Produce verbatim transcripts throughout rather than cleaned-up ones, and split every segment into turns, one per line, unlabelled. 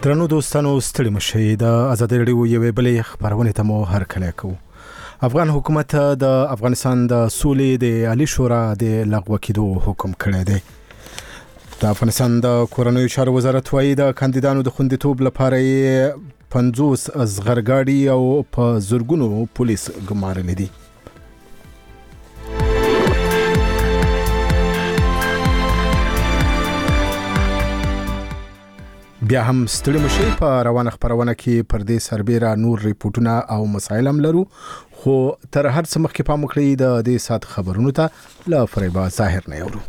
درنو دوستانو ستړي مشئ د ازادي راډیو یوې بلې خبرونه ته مو هرکلی کوو. افغان حکومت د افغانستان د سولې د عالی شورا د لغوه کېدو حکم کړی دی. د افغانستان د کورنیو چارو وزارت وايي د کاندیدانو د خوندیتوب لپاره یې پنځوس زغرګاډي او په زرګونو پولیس ګمارلي دي. بیا هم ستړي مشئ په روانه خبرونه کې پر دې سربېره نور ریپورتونه او مسایل هم لرو، خو تر هر څه مخکې پام وکړئ د دې ساعت خبرونو ته له فریبا ظاهر نه اورو.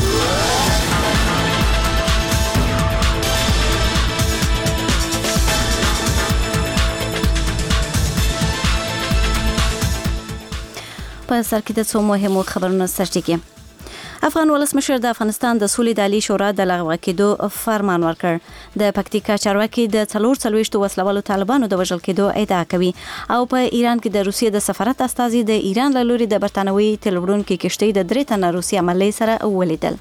په سر کې د څو مهمو خبرونو سرچینه افغان ولسمشر د افغانستان د سولې د عالی شورا د لغوه کېدو فرمان ورکړ. د پکتیکا چارواکي د څلور څلوېښتو وسلوالو طالبانو د وژل کېدو ادعا کوي او په ایران کې د روسیې د سفارت استازي د ایران له لوري د برتانوي تلوړونکو کشتۍ د درې تنه روسي عملې سره ولیدل.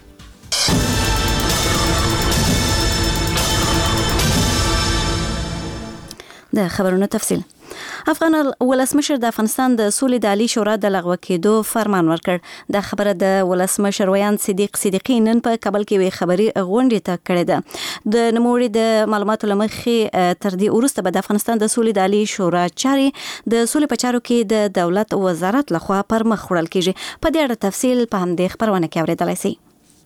د خبرونو تفصیل. افغان ولسمشر د افغانستان د سولې د عالی شورا د لغوه کېدو فرمان ورکړ. د خبره د ولسمشر ویان صدیق صدیقی نن په کابل کې وی خبري غونډه ته کړې ده. د نوموړي د معلوماتو لمخې تر دې وروسته به د افغانستان د سولې د عالی شورا چاري د سولې په چارو کې د دولت وزارت لخوا پر مخ وړل کیږي. په دې اړه تفصیل په همدې خبرونه کې اوریدلای شئ.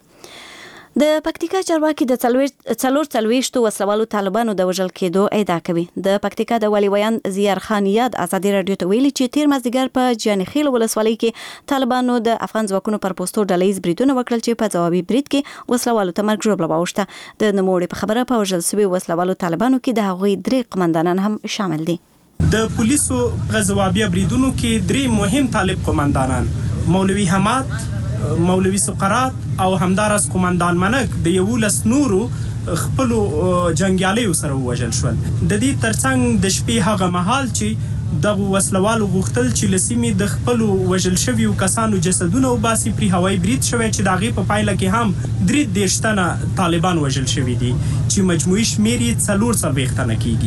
د پکتیکا چارواکي د څلور څلوېښتو وسلوالو طالبانو د وژل کېدو ادعا کوي. د پکتیکا د والي ویان زیار خان یاد ازادي راډیو ته ویلي چې تیر مازدیګر په جانخیل ولسوالۍ کې طالبانو د افغان ځواکونو پر پوسټو ډلهیز بریدونه وکړل چې په ځوابي برید کې وسلوالو ته مرګ ژوبله واوښته. د نوموړي په خبره په وژل شوي وسلوالو طالبانو کې د هغوی درې قمندانان هم شامل دي.
د پولیسو په ځوابي بریدونو کې درې مهم طالب قمندانان مولوي حماد، مولوي سقرات او همدارس قومندان منک د یولس نورو خپل جنگیالیو سره وژل شول. د دې ترڅنګ د شپې هغه مهال چې د وسلوالو غوښتل چې لسیمې د خپل وژل شویو کسانو جسدونه وباسي پری هوایي برید شوی چې د هغې په پایله کې هم درې دېرش تنه طالبان وژل شوي دي چې مجموعي شمېر یې څلور څلوېښت تنه کېږي.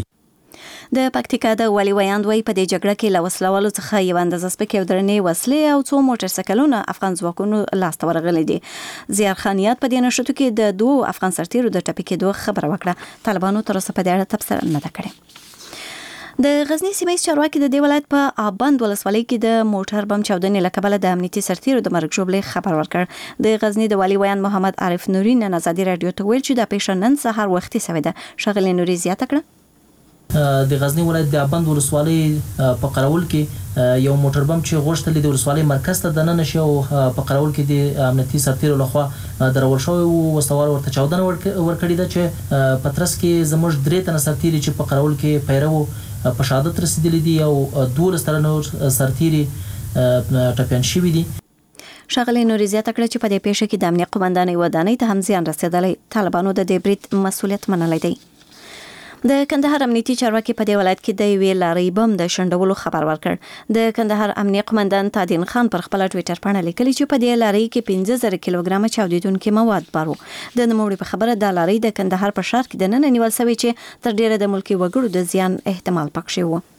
د پکتیکا د والي ویاند وایي په دې جګړه کې له وسلوالو څخه یو اندازه سپکې او درنې وسلې او څو موټر سایکلونه افغان ځواکونو لاسته ورغلي دي. زیار خان یاد په دې نښتو کې د دوو افغان سرتیرو د ټپي کېدو خبره وکړه. طالبانو تر اوسه په دې اړه تبصره نه ده کړې. د غزنی سیمه ییز چارواکي د دې ولایت په آبند ولسوالۍ کې د موټر بم چاودنې له کبله د امنیتي سرتیرو د مرګ ژوبلې خبر ورکړ. د غزنی د والي ویان محمد عارف نوري نن ازادي راډیو ته ویل چې د پیښه نن سهار وختي شوې ده. ښاغلي نوري زیاته کړه
د غزنی ولایت د آبند ولسوالۍ په قراول کې یو موټر بم چې غوښتل د ولسوالۍ مرکز ته دننه شي او په قراول کې د امنیتي سرتیرو لخوا درول شوی وسوال ورته چاودنه ورکړې ده چې په ترڅ کې زموږ درې تنه سرتیري چې په قراول کې پیرو په شهادت رسیدلي دي او دولس تنه نور سرتیري ټپیان شوي دي.
ښاغلي نوري زیاته کړه چې په دې پیښه کې د امنیت قومندانۍ ودانۍ ته هم زیان رسېدلی. طالبانو د دې برید مسؤلیت منلی دی. د کندهار امنیتي چارواکي په دې ولایت کې د یوې لارۍ بم د شنډولو خبر ورکړ. د کندهار امنیه قومندان تادین خان پر خپل ټویټر باندې لیکلي چې په دې لارۍ کې پنځه زره کیلوګرامه چاودیدونکي مواد بارو. د نوموړي په خبره د لارۍ د کندهار په ښار کې د نن نیول شوی چې تر ډیره د ملکي وګړو د زیان احتمال پکښې و.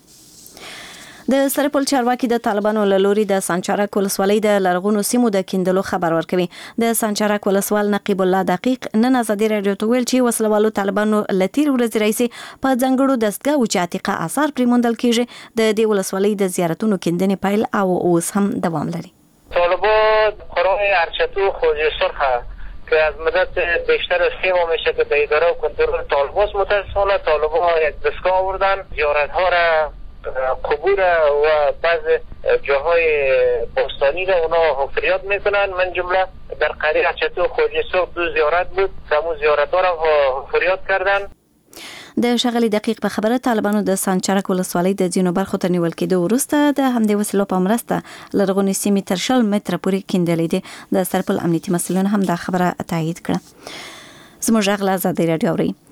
د سرپل چارواکي د طالبانو له لوري د سانچارک ولسوالۍ د لرغونو سیمو د کیندلو خبر ورکوي. د سانچارک ولسوال نقیب الله دقیق نن ازادي راډیو ته ویل چې وسلوالو طالبانو له تیر ورځې راهیسې په ځانګړو دستګاهو چې عتیقه آثار پرې موندل کیږي د دې ولسوالۍ د زیارتونو کیندنې پیل او اوس هم دوام لري.
طالبان قرار ارچتو خواجه سرخه که از مدت بیشتر از سه ماه میشه که به اداره و کنترل طالبان متاسفانه طالبان یک دستگاه آوردن زیارت ها را قبور و بعض جاهای باستانی را اونا حفریات میکنن. من جمله در قریه ارچتو خواجه سرخ دو زیارت بود که همون زیارت ها را حفریات کردن.
د ښاغلي دقیق په خبره طالبانو د سانچارک ولسوالۍ د ځینو برخو ته نیول کېدو وروسته د همدې وسلو په مرسته لرغونې سیمې تر شل متره پورې کیندلې دي. د سرپل امنیتي مسؤلینو هم دا خبره تایید کړه. زموږ غږ له ازادي راډیو اورئ.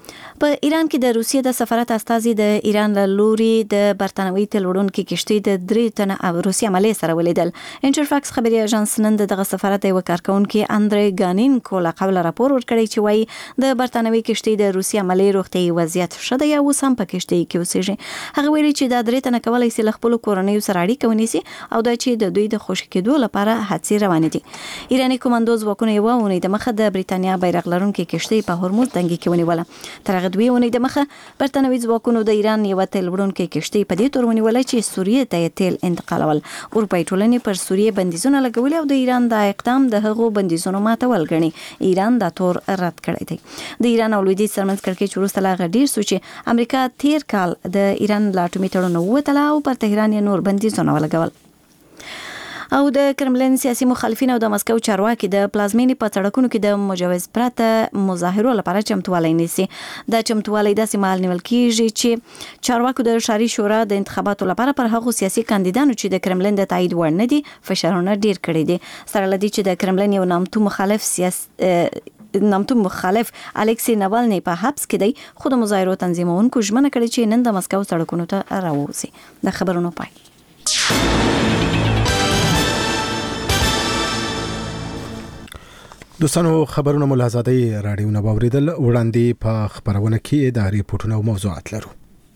په ایران کې د روسیې د سفارت استازي د ایران له لوري د برتانوي تیل وړونکو کشتۍ د درې تنه روسي عملې سره ولیدل. انټرفاکس خبري اژانس نن دغه سفارت یو کارکونکو اندري ګانینکو له قبل راپور ورکړی چې وایي د برتانوي کشتۍ د روسي عملې روغتي وضعیت شته یا اوس هم په کشتۍ کې اوسېږي. هغه ویلي چې د درې تنه کولای شي خپل کورنۍ سره اړیکه ونیسي او د چې د دوی د خوشی کېدو لپاره هڅې روانې دي. ایراني کوماندوز ځواکونه یو ونې د مخه د بریتانیا بیرغ لرونکو کشتۍ په هرمز دنګي کې ونیوله. تر دوی ونې د مخه برتانوي ځواکونو د ایران یو تیل وړونکو کشتۍ په دې تور ونیول چې سوریې ته تیل انتقالول. اروپایي ټولنې پر سوریې بندیزونه لګول او د ایران د اقدام د هغو بندیزونو ماتول غني. ایران دا تور رد کړی دی. د ایران او لویدیځ ترمنځ کړکېچ وروسته لا غډیر سو چې امریکا تیر کال د ایران لا اټومي تړون ووتله او پر تهران یې نور بندیزونه ولګول. او د کرملین سیاسي مخالفین او د مسکو چارواکي د پلازمینې په سړکونو کې د مجوز پرته مظاهرو لپاره چمتووالی نیسي. د چمتووالی داسې مهال نیول کیږي چې چارواکو د ښاري شورا د انتخاباتو لپاره پر هغو سیاسي کاندیدانو چې د کرملین د تایید وړ نه دي فشارونه ډیر کړي دي. سره لدی چې د کرملین یو نامتو مخالف سیاسي نامتو مخالف الکسی ناوالنی په حبس کې دی، خو د مظاهرو تنظیمونکو ژمنه کړې چې نن د مسکو سړکونو ته راوځي. د خبرونو پای.
دوستانو خبرونه ملازادي رادیو نه باوریدل وړاندې په خبرونه کې د ریپورتونو او موضوعات لرو.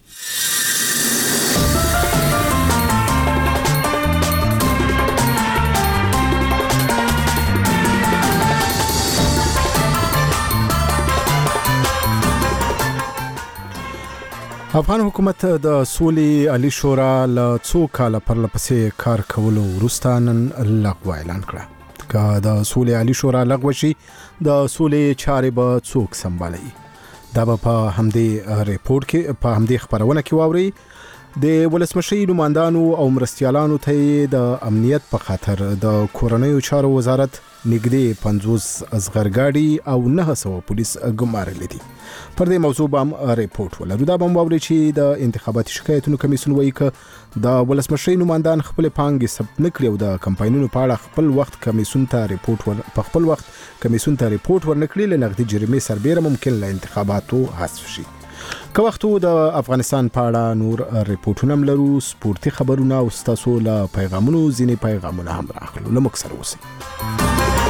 افغان حکومت د سولې عالی شورا له څو کال پر لپسې کار کولو وروسته نن لغوه اعلان کړه. که د سولې عالی شورا لغوه شي د سولې چارې به څوک سمبالوي؟ دا به په همدې ریپورت کې په همدې خبرونه کې واوري. د ولسمشر نمائندانو او مرستیالانو ته د امنیت په خاطر د کورنیو چارو وزارت نږدې پنځوس ازغرګاډي او نه سوه پولیس ګمارلي دي. پر دې موضوع به ریپورت ولرو. دا به واوري چې د انتخاباتي شکایتونو کمیسیون وایي چې د ولسمشر نمائندان خپل پانګې ثبت نه کړي او د کمپاینونو په اړه خپل وخت کمیسیون ته ریپورت ور په خپل وخت کمیسیون ته ریپورت ورنکړي له نقدي جریمې سربېره ممکن له انتخاباتو حذف شي. که وختو د افغانستان په اړه نور ریپورتونه هم لرو، سپورتي خبرونه او ستاسو له پیغامونو ځینې پیغامونه هم راخلو. له موږ سره اوسئ.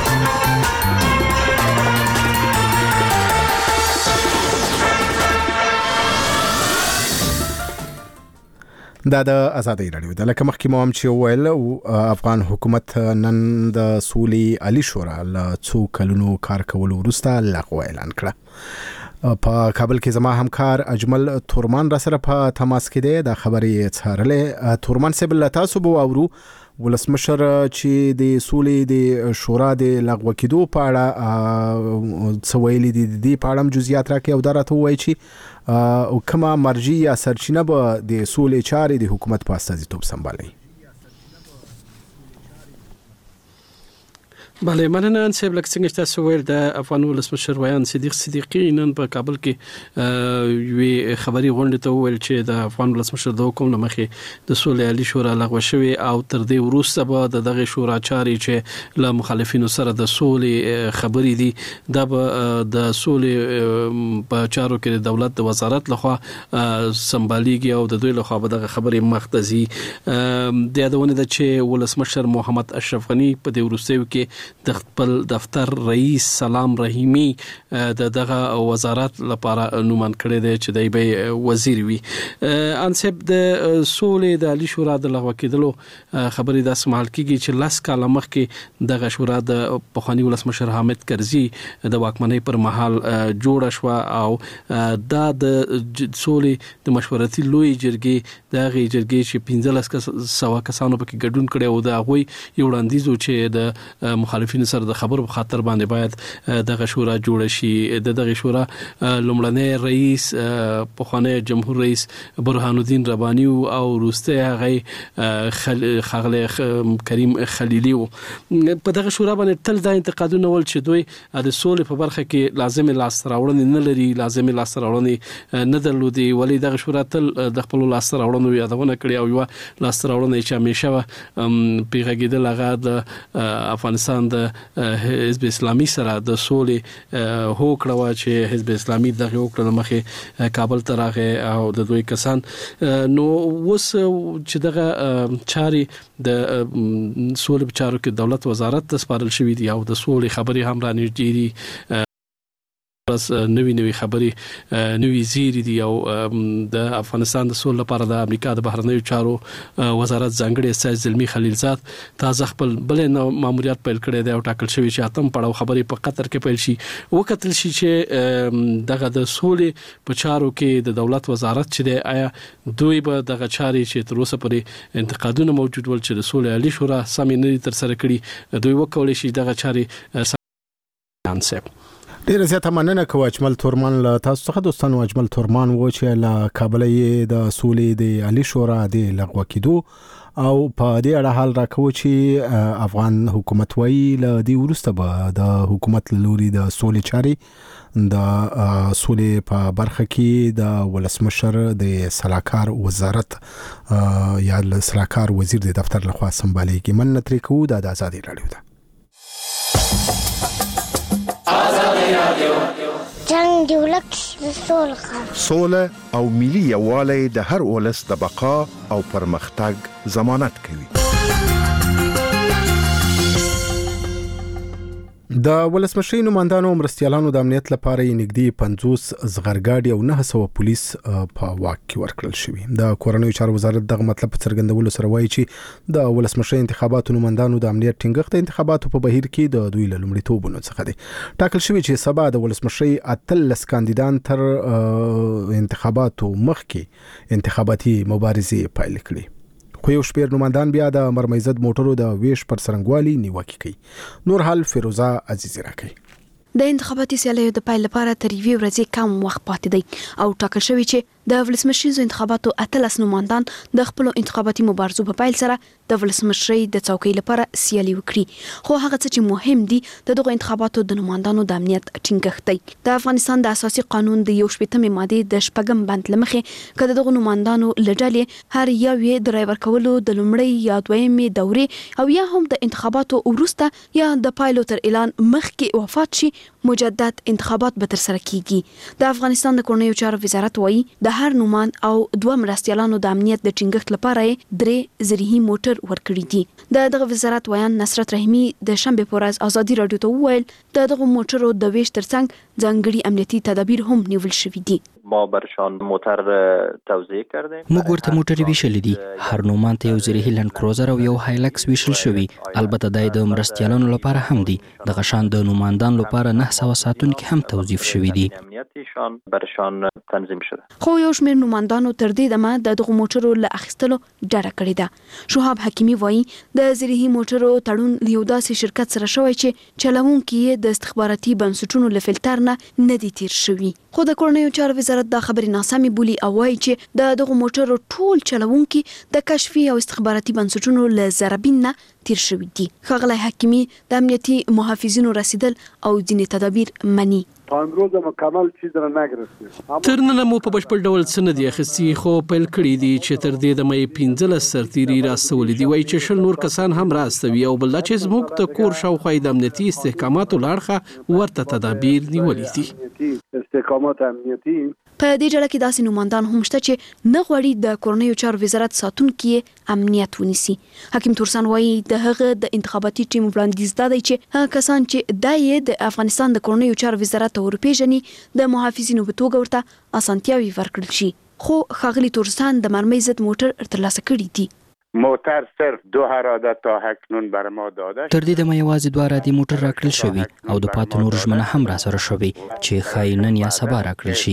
دا د آزادۍ رادیو د لکه مخکې مو هم چې ویل افغان حکومت نن د سولې عالی شورا له څو کلونو کار کولو وروسته لغوه اعلان کړه. په کابل کې زما همکار اجمل تورمان را سره په تماس کې دی. دا خبرې څارلې. تورمان صاحب له تاسو به واورو ولسمشر چې د سولې د شورا د لغوه کېدو په اړه څه ویلي دي، د دې په اړه هم جزئیات راکړي او دا راته ووایي چې او کومه مرجع یا سرچینه به د سولې چارې د حکومت په استازیتوب سمبالوي.
بله مننه انسیب لکه څنګه تاسو ویل د افغان ولسمشر ویان صدیق صدیقی نن په کابل کې یوې خبري غونډه ته ویل چې د افغان ولسمشر د حکومت مخې د سولې عالی شورا لغوه شوی او تر دې وروسته به د دغه شورا چارې چې له مخالفینو سره د سولې خبري دي دا به د سولې په چارو کې د دولت د وزارت لخوا سمباليږي او د دوی لخوا به دغه خبرې مختزي. د یادونه ده چې ولسمشر محمد اشرف غنی په دې وروستیو کې د خپل دفتر رئیس سلام رحیمی د دغه وزارت لپاره نومان کړی دی چې دی به وزیر وي. انسب د سولې د عالی شورا د لغوه کېدلو خبرې د سمال کېږي چې لاس کاله مخکې دغه شورا د پخوانی ولسمشر حامد کرزي د واکمنۍ پر مهال جوړه شو او دا د سولې د مشورتي لوی جرګې د غي جرګې چې پنځلس سوه کسانو پکې ګډون کړي او د غوي یو وړاندیز چې د مخالفینو سره د خبرو په خاطر باندې باید دغه شورا جوړ شي. د دغه شورا لومړنی رئیس پخوانی جمهور رئیس برهان الدین ربانی او وروسته هغه خغله کریم خلیلی په دغه شورا باندې تل د انتقادونه ول چې دوی د سولې په برخه کې لازم لاس راوړنې نه لري، لازم لاس راوړنې نه درلودي، ولې دغه شورا تل د خپل لاس راوړنو یادونه کړې او یو لاس راوړنې چې همیشه پیغاګیدل هغه د افغانستان د حزب اسلامي سره د سولې هوکړه چې حزب اسلامي دغه هوکړه مخه کابل ته راغی او د دوی کسان نو وس چې دغه چاري د سولې چارو کې دولت وزارت ته سپارل شوې دي او د سولې خبري هم را نږدې دي بس نوې نوې خبرې نوې زیری دي او د افغانستان د سولې لپاره د امریکا د بهرنیو چارو وزارت ځانګړي استاذ زلمی خلیلزاد تازه خپل بل ماموریت پیل کړی دی او ټاکل شوی چې اتم پړاو خبرې په قطر کې پیل شي وکتل شي چې دغه د سولې په چارو کې د دولت وزارت چې دی آیا دوی به دغه چاري چې تر اوسه پورې انتقادونه موجود ول چې د سولې عالی شورا سمې نه تر سره کړي دوی وکولای شي دغه چاري انسب
ډیر زیاته مننه کوم اجمل تورمان له تاسو څخه دوستانو اجمل تورمان و چې له کابل د سولې د عالی شورا د لغوه کېدو او په دې اړه حال راکوي چې افغان حکومت وایي له دې وروسته به د حکومت لوري د سولې چاري د سولې په برخه کې د ولسمشر د سلاکار وزارت یا سلاکار وزیر د دفتر لخوا سمبالېږي من نترې کوو د آزادي رادیو ده
جنگ دی ولک سوله
سوله او ملي یووالی د هر ولس د بقا او پرمختګ ضمانت کوي
د ولسمشر نمائندانو مرستيالانو د امنیت لپاره نږدې پنځوس زغرګاډي او نه سوه پولیس په واک کې ورکړل شوي د کورنیو چارو وزارت دغه مطلب څرګندولو سره وایي چې د ولسمشر انتخاباتو نمائندانو د امنیت ټینګښت د انتخاباتو په بهیر کې د دوی له لومړیتوبونو څخه دي ټاکل شوی چې سبا د ولسمشر اتلس کاندیدان تر انتخاباتو مخکې انتخاباتي مبارزې پیل کړي خو یو شپیر نمائندان بیا د مرمایزد موټرو د ویش پر سرنګوالي نیوکه کوي نور حال فیروزه عزیزی راکړي
د انتخاباتي سیالیو د پیل لپاره تر یوې ورځې کم وخت پاتې دی او ټاکل شوی چې د ولسمشر انتخاباتو اتلس نمائندان د خپل انتخاباتي مبارزو په پیل سره د ولسمشر د څوکۍ لپاره سیالي وکړي خو هغه څه چې مهم دي د دغه انتخاباتو د نمائندانو د امنیت ټینګښت دی د افغانستان د اساسي قانون د یو شپږمې ماده د شپږم بند لمخې کله دغه نمائندانو لړلې هر یو یې د رای ورکولو د لومړی یا دویمې دورې او یا هم د انتخاباتو وروسته یا د پایلو تر اعلان مخکې وفات شي مجدد انتخابات به تر سره کیږي د افغانستان د کورنیو چارو وزارت وایي د هر نومان او دوه مرستيالانو د امنیت د ټینګښت لپاره درې زرهي موټر ورکړي دي د دغه وزارت ویان نصرت رحیمی د شنبه په ورځ ازادي رادیو ته وویل د دغه موټرو د ویش ترڅنګ ځانګړي امنیتي تدابیر هم نیول شوي دي
ما برشان موتر توزیع کردیم
موږ ورته موټر ویشل دي هر نومان ته یو زرهي لند کروزر او یو هایلکس ویشل شوی البته د مرستيالانو لپاره هم دي د غشان د نوماندان لپاره نه سوه ساتونکو هم توظیف شوی دي
امنیتیشان برشان تنظیم شده
خو یو شمېر نوماندانو تر دې دمه د دغه موټرو له اخیستلو ډډه کړې ده شهاب حکیمی وایي د زرهي موټرو تړون له یو داسې شرکت سره شوی چې چلوونکي یې د استخباراتي بنسټونو له فلټر نه نه دي تیر شوي خو د کورنیو چارو وزارت د خبرې ناسمې بولي او وایي چې د دغه موټرو ټول چلوونکي د کشفي او استخباراتي بنسټونو له ضربین نه تیر شوي دي ښاغلی حکیمی د امنیتي محافظینو رسیدل او ځینې تدابیر مني
امروز مکمل چیز را نگرفتیم
تر نن مو په بشپړ ډول سند دي اخستي خو پیل کړی دي چې تر دې د مې پنځلس سرتيري راستول دي وایي چې شل نور کسان هم راستوي او بل چې زموږ د کور شاوخوا د امنیتي استحکاماتو لاړخه ورته تدابیر نیولې دي
استحکامات امنیتي
په دې ډله کې داسې نوماندان هم شته چې نه غواړي د کورنیو چارو وزارت ساتونکي امنیت ونیسي حکیم تورسان وایي د هغه د انتخاباتي ټیم وړاندیز دا دی چې هغه کسان چې د د افغانستان د کورنیو چارو وزارت ورپېژني د محافظینو په توګه ورته اسانتیاوي ورکړل شي خو ښاغلي تورسان د مرمۍ ضد موټر ترلاسه کړي دي
موتر صرف دو اراده تا اکنون بر ما داده
تر دې د مې یوازې دوه ارادي موټر راکړل شوی او د پاتې نور ژمنه هم را سره شوی چې ښایي نن یا سبا راکړل شي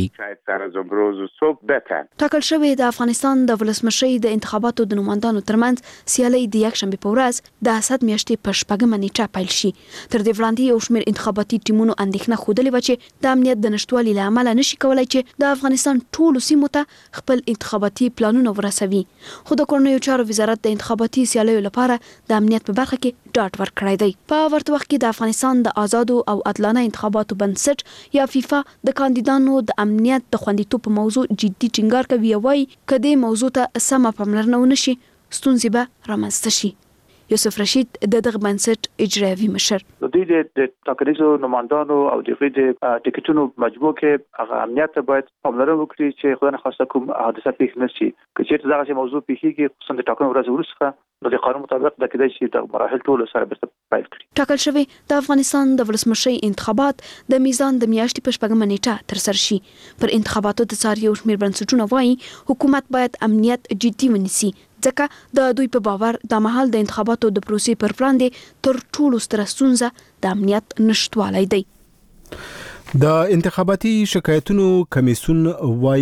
ټاکل شوی د افغانستان د ولسمشر د انتخاباتو د نمائندانو ترمنځ سیالي د یکشنبه په ورځ د اسد میاشتې په شپږمه نیټه پیل شي تر دې وړاندې یو شمېر انتخاباتي ټیمونو اندېښنه ښودلې وه چې د امنیت د نشټوالي له امله نشي کولای چې د افغانستان ټولو سیمو ته خپل انتخاباتي پلانونه ورسوي خو د کورنیو چارو وزارت د انتخاباتي سیالیو لپاره د امنیت په برخه کې ډاډ ورکړی دی په ورته وخت کې د افغانستان د آزادو او عادلانه انتخاباتو بنسټ یا فیفا د کاندیدانو د امنیت د خوندیتوب په موضوع جدي ټینګار کوي او وايي کله موضوع ته سمه پاملرنه ونشي ستونزې به رامنځته شي یوسف رشید د دغه بنسټ اجرایوي مشر
د دوی د ټاکنیزو نمائندانو او د دوی د ټیکټونو مجموع کې هغه امنیت باید پاملرنه وکړي چې خدای نخواسته کوم حادثه پیښ نشي که چیرته دغه موضوع پیښیږي خصوصا د ټاکنو ورځ وروسته نو د قانون مطابق د کېدای شي د مراحل ټول سره به پیل کړي.
ټاکل شوی د افغانستان د ولسمشرۍ انتخابات د میزان د میاشتې په شپږمه نیټه ترسره شي. پر انتخاباتو د څار یو شمېر بنسټونه وایي حکومت باید امنیت جدي ونیسي ځکه د دوی په باور د مهال د انتخاباتو د پروسې پر وړاندې تر ټولو ستره ستونزه د امنیت نشټوالی دی.
د انتخاباتي شکایتونو کمیسیون وایي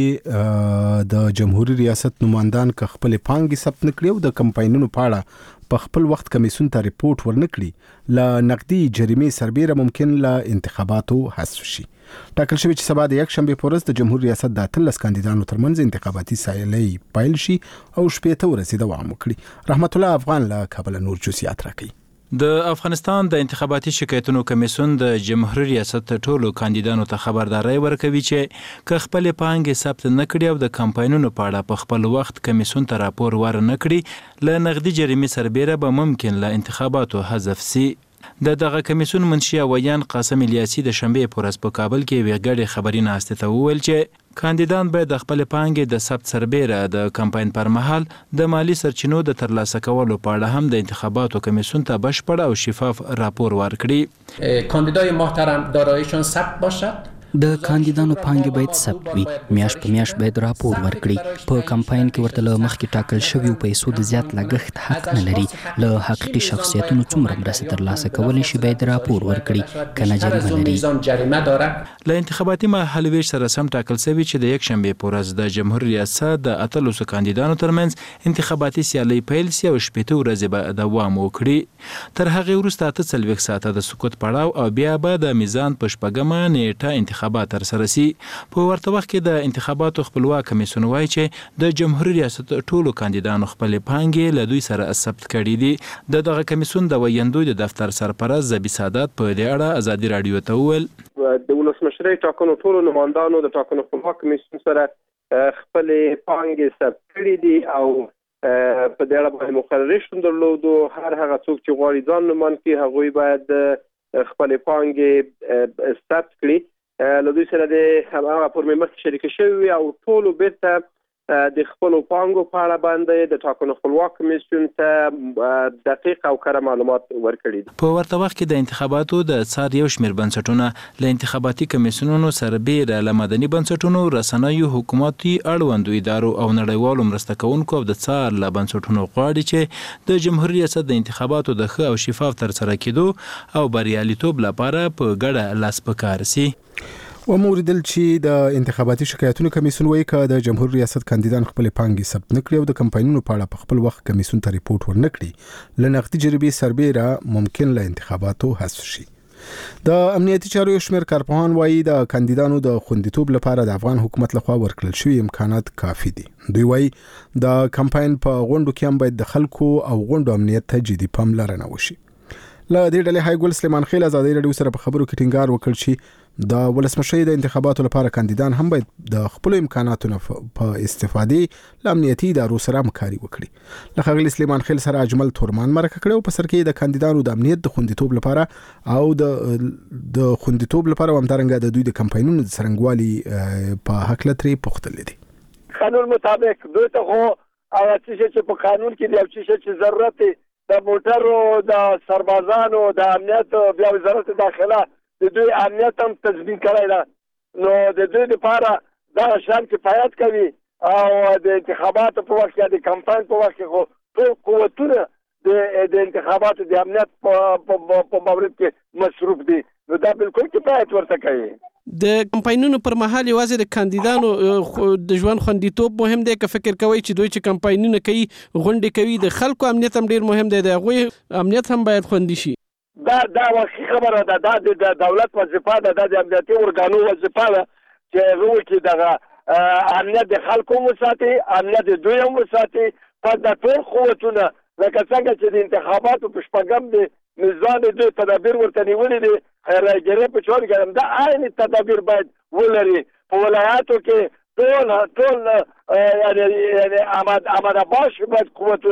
چې د جمهوریت ریاست نمائندان ک خپل پانګي ثبت نکړي او د کمپاینونو په اړه په خپل وخت کمیسیون ته ریپورت ورنکړي ل نقدي جریمې سربېره ممکن ل انتخاباتو حذف شي. ټاکل شوی چې سبا د یک شنبه په ورځ د جمهوریت ریاست د اتلس کاندیدانو ترمنځ انتخاباتي سایلې پیل شي او شپې ته ورسېد دوام وکړي. رحمت الله افغان له کابل نور جزئیات راکړي.
د افغانستان د انتخاباتي شکایتونو کمیسیون د جمهوریت ریاست ټولو کاندیدانو ته خبرداري ورکوي چې که خپل پانګې ثبت نکړي او د کمپاینونو په اړه په خپل وخت کمیسیون ته راپور ورنکړي ل نقدي جریمې سربېره به ممکن ل انتخاباتو حذف سي. د دغه کمیسیون منشي ویان قاسم الیاسی د شنبه په ورځ په کابل کې ویګړې خبري ناشته ته وویل چې کاندیدان باید د خپل پانګې د ثبت سربېره د کمپاین پر مهال د مالی سرچینو د ترلاسه کولو په اړه هم د انتخاباتو کمیسیون ته بشپړ او شفاف راپور ورکړي.
کاندیدای محترم داراییشان ثبت باشد.
د کاندیدانو پانګې باید ثبت وي، میاشت په میاشت باید راپور ورکړي. په کمپاین کې ورته له مخکې ټاکل شویو پیسو د زیات لګښت حق نه لري. له حقیقي شخصیتونو څومره مرسته ترلاسه کولی شي باید راپور ورکړي، کنه جریمه لري.
له انتخاباتي مهالویش سره سم ټاکل شوی چې د یک شنبه په ورځ د جمهوریت ریاست د اتلسو کاندیدانو ترمنځ انتخاباتي سیالۍ پیل سي او شپږ ورځې به دوام وکړي. تر هغه وروسته اته څلوېښت ساعته د سکوت پړاو او بیا به د میزان په شپږمه نیټه انتخابات تر سره سي. په ورته وخت کې د انتخاباتو خپلواک کمیسیون وایي چې د جمهوریت ریاست ټولو کاندیدانو خپل پانګې له دوی سره ثبت کړي دي. د دغه کمیسیون د ویندوی د دفتر سرپرست زبی سادات په دې اړه ازادي رادیو ته وویل
د ولسمشرۍ ټاکنو ټولو نمائندانو د ټاکنو خپلواک کمیسیون سره خپل پانګې ثبت کړي دي او په دې اړه باندې مقررې شتون درلودو. هر هغه څوک چې غواړي ځان نومان کړي هغوی باید خپل پانګې ثبت کړي. له دوی سره د هغه فورمې مخکې شریکه شوي او ټولو بیرته د خپلو پانګو په اړه باندې د ټاکنو خپلواک کمیسیون ته دقیق او کره معلومات ورکړي دي.
په ورته وخت کې د انتخاباتو د څار یو شمېر بنسټونه له انتخاباتي کمیسیونونو سربېره له مدني بنسټونو، رسنیو، حکومتي اړوندو ادارو او نړیوالو مرسته کوونکو او د څار له بنسټونو غواړي چې د جمهوریت ریاست د انتخاباتو د ښه او شفاف ترسره کېدو او بریالیتوب لپاره په ګډه لاس په کار سي.
و موردل چې د انتخاباتي شکایتونو کمیسیون وایي چې د جمهوریت ریاست کاندیدان خپل پانګې ثبت نکړي او د کمپاینونو په اړه په خپل وخت کمیسیون ته ریپورت ورنکړي ل نقدي جریمې سربېره ممکن له انتخاباتو حذف شي. د امنیتي چارو یو شمېر کارپوهان وایي د کاندیدانو د خوندیتوب لپاره د افغان حکومت لخوا ورکړل شوي امکانات کافي دي. دوی وایي د کمپاین په غونډو کې هم باید د خلکو او غونډو امنیت ته جدي پاملرنه وشي. له دې ډلې هایګل سلیمان خیل ازادي رادیو سره په خبرو کې ټینګار وکړ چې د ولسمشرۍ د انتخاباتو لپاره کاندیدان هم باید د خپل امکاناتو په استفادې ل امنیتي ادارو سره همکاري وکړي. له ښاغلي سلیمان خیل سره اجمل تورمان مرکه کړې او په سر کې د کاندیدانو د امنیت د خوندیتوب لپاره او د د خوندیتوب لپاره همدارنګه د دوی د کمپاینونو د څرنګوالي په حق لتري پوښتل دي.
قانون مطابق دوی ته خو او چې په قانون کې دی چې ضرورت د موټرو د سربازانو د امنیت بیا وزارت داخله د دوی امنیت هم تضمین کړی ده. نو د دوی لپاره دا شان کفایت کوي او د انتخاباتو په وخت کې د کمپاین په وخت کې ټول قوتونه د انتخاباتو د امنیت په مورد کې مصروف دي. نو دا بالکل کفایت ورته کوي.
د کمپاینونو پر مهال یوازې د کاندیدانو د ژوند خوندیتوب مهم دی که فکر کوي چې دوی چې کمپاینونه کوي غونډې کوي د خلکو امنیت هم ډیر مهم دی، د هغوی امنیت هم باید خوندي شي؟
دا دا واقعي خبره ده. دا د دولت وظیفه ده، دا د امنیتي ارګانو وظیفه ده چې هغه وکړي دغه امنیت د خلکو وساتي، امنیت د دوی هم وساتي. په د ټول قوتونه لکه څنګه چې د انتخاباتو په شپږم د نظام دوی تدابیر ورته نیولي دي، راګرې په چور کې دا عین تدابیر باید ولري. په ولایاتو کې ټول ټول یعنی یعنی آماده باش باید قوتونه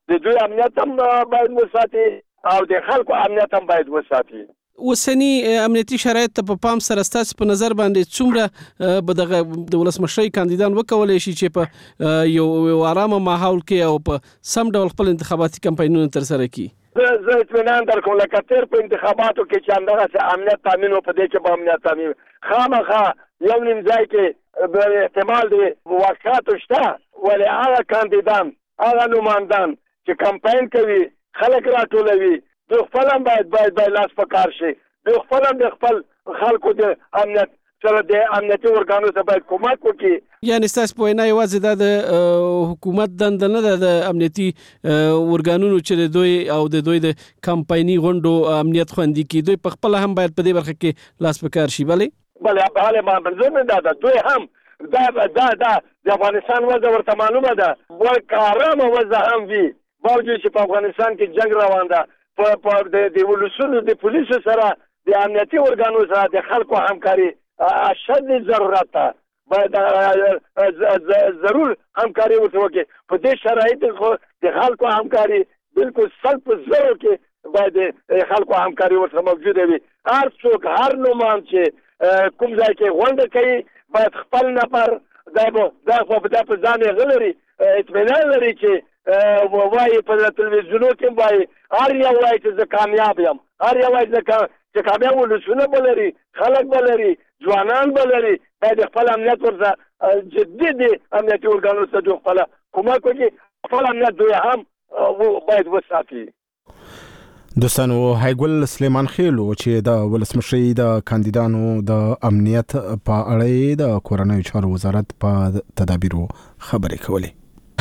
د دوی امنیت هم باید وساتي او د خلکو امنیت هم باید وساتي.
اوسنی امنیتي شرایط ته په پام سره ستاسو په نظر باندې څومره به دغه د ولسمشرۍ کاندیدان وکولای شي چې په یو آرامه ماحول کې او په سم ډول خپل انتخاباتي کمپاینونه ترسره کړي؟
زه اطمینان درکوم لکه تیر په انتخاباتو کې چې همدغسې امنیت تامین و، په دې کې به امنیت تامین خامخا یو نیم ځای کې احتمال د واقعاتو شته، ولې هغه کاندیدان هغه نمایندان چې کمپاین کوي خلک راټولوي دوی خپل هم باید باید باید لاس په کار شي، دوی خپل هم د خپل خلکو د امنیت سره د امنیتي ارګانو ته باید کومک وکړي.
یعنې ستاسو په وینا یوازې دا د حکومت دنده نه ده د امنیتي ارګانونو چې د دوی او د دوی د کمپایني غونډو امنیت خوندي کړي، دوی په خپله هم باید په دې برخه کې لاس په کار شي. بلې
بلې بلې ما منظور نه ده دوی هم دا دا دا د افغانستان وضع ورته معلومه ده، ورکه ارامه وضع هم وي باوجود چې په افغانستان کې جنگ روان ده، په د ولسونو د پولیسو سره د امنیتي ارګانو سره د خلکو همکاري اشد ضرورت ده، باید ضرور همکاري ورته وکړي. په دې شرایطو کې د خلکو همکاري بالکل سل په زرو کې باید د خلکو همکاري ورته موجوده وي. هر څوک هر نومان چې کوم ځای کې غونډه کوي باید خپل نفر دا دا په ځان یې غلري اطمینان لري چې وایي په تلویزیونو کې وایي هر یو وایي چې زه کامیاب یم، هر یو وایي چې کامیاب ولسونه به لري، خلک به لري، ځوانان به لري، باید خپل امنیت ورته جدي د امنیتي ارګانو ته دوی خپله کومک وکړي، خپل امنیت دوی هم باید وساتي.
دوستانو هایګل سلیمان خیلو چې د ولسمشرۍ د کاندیدانو د امنیت په اړه د کورنیو چارو وزارت په تدابیرو خبرې کولې.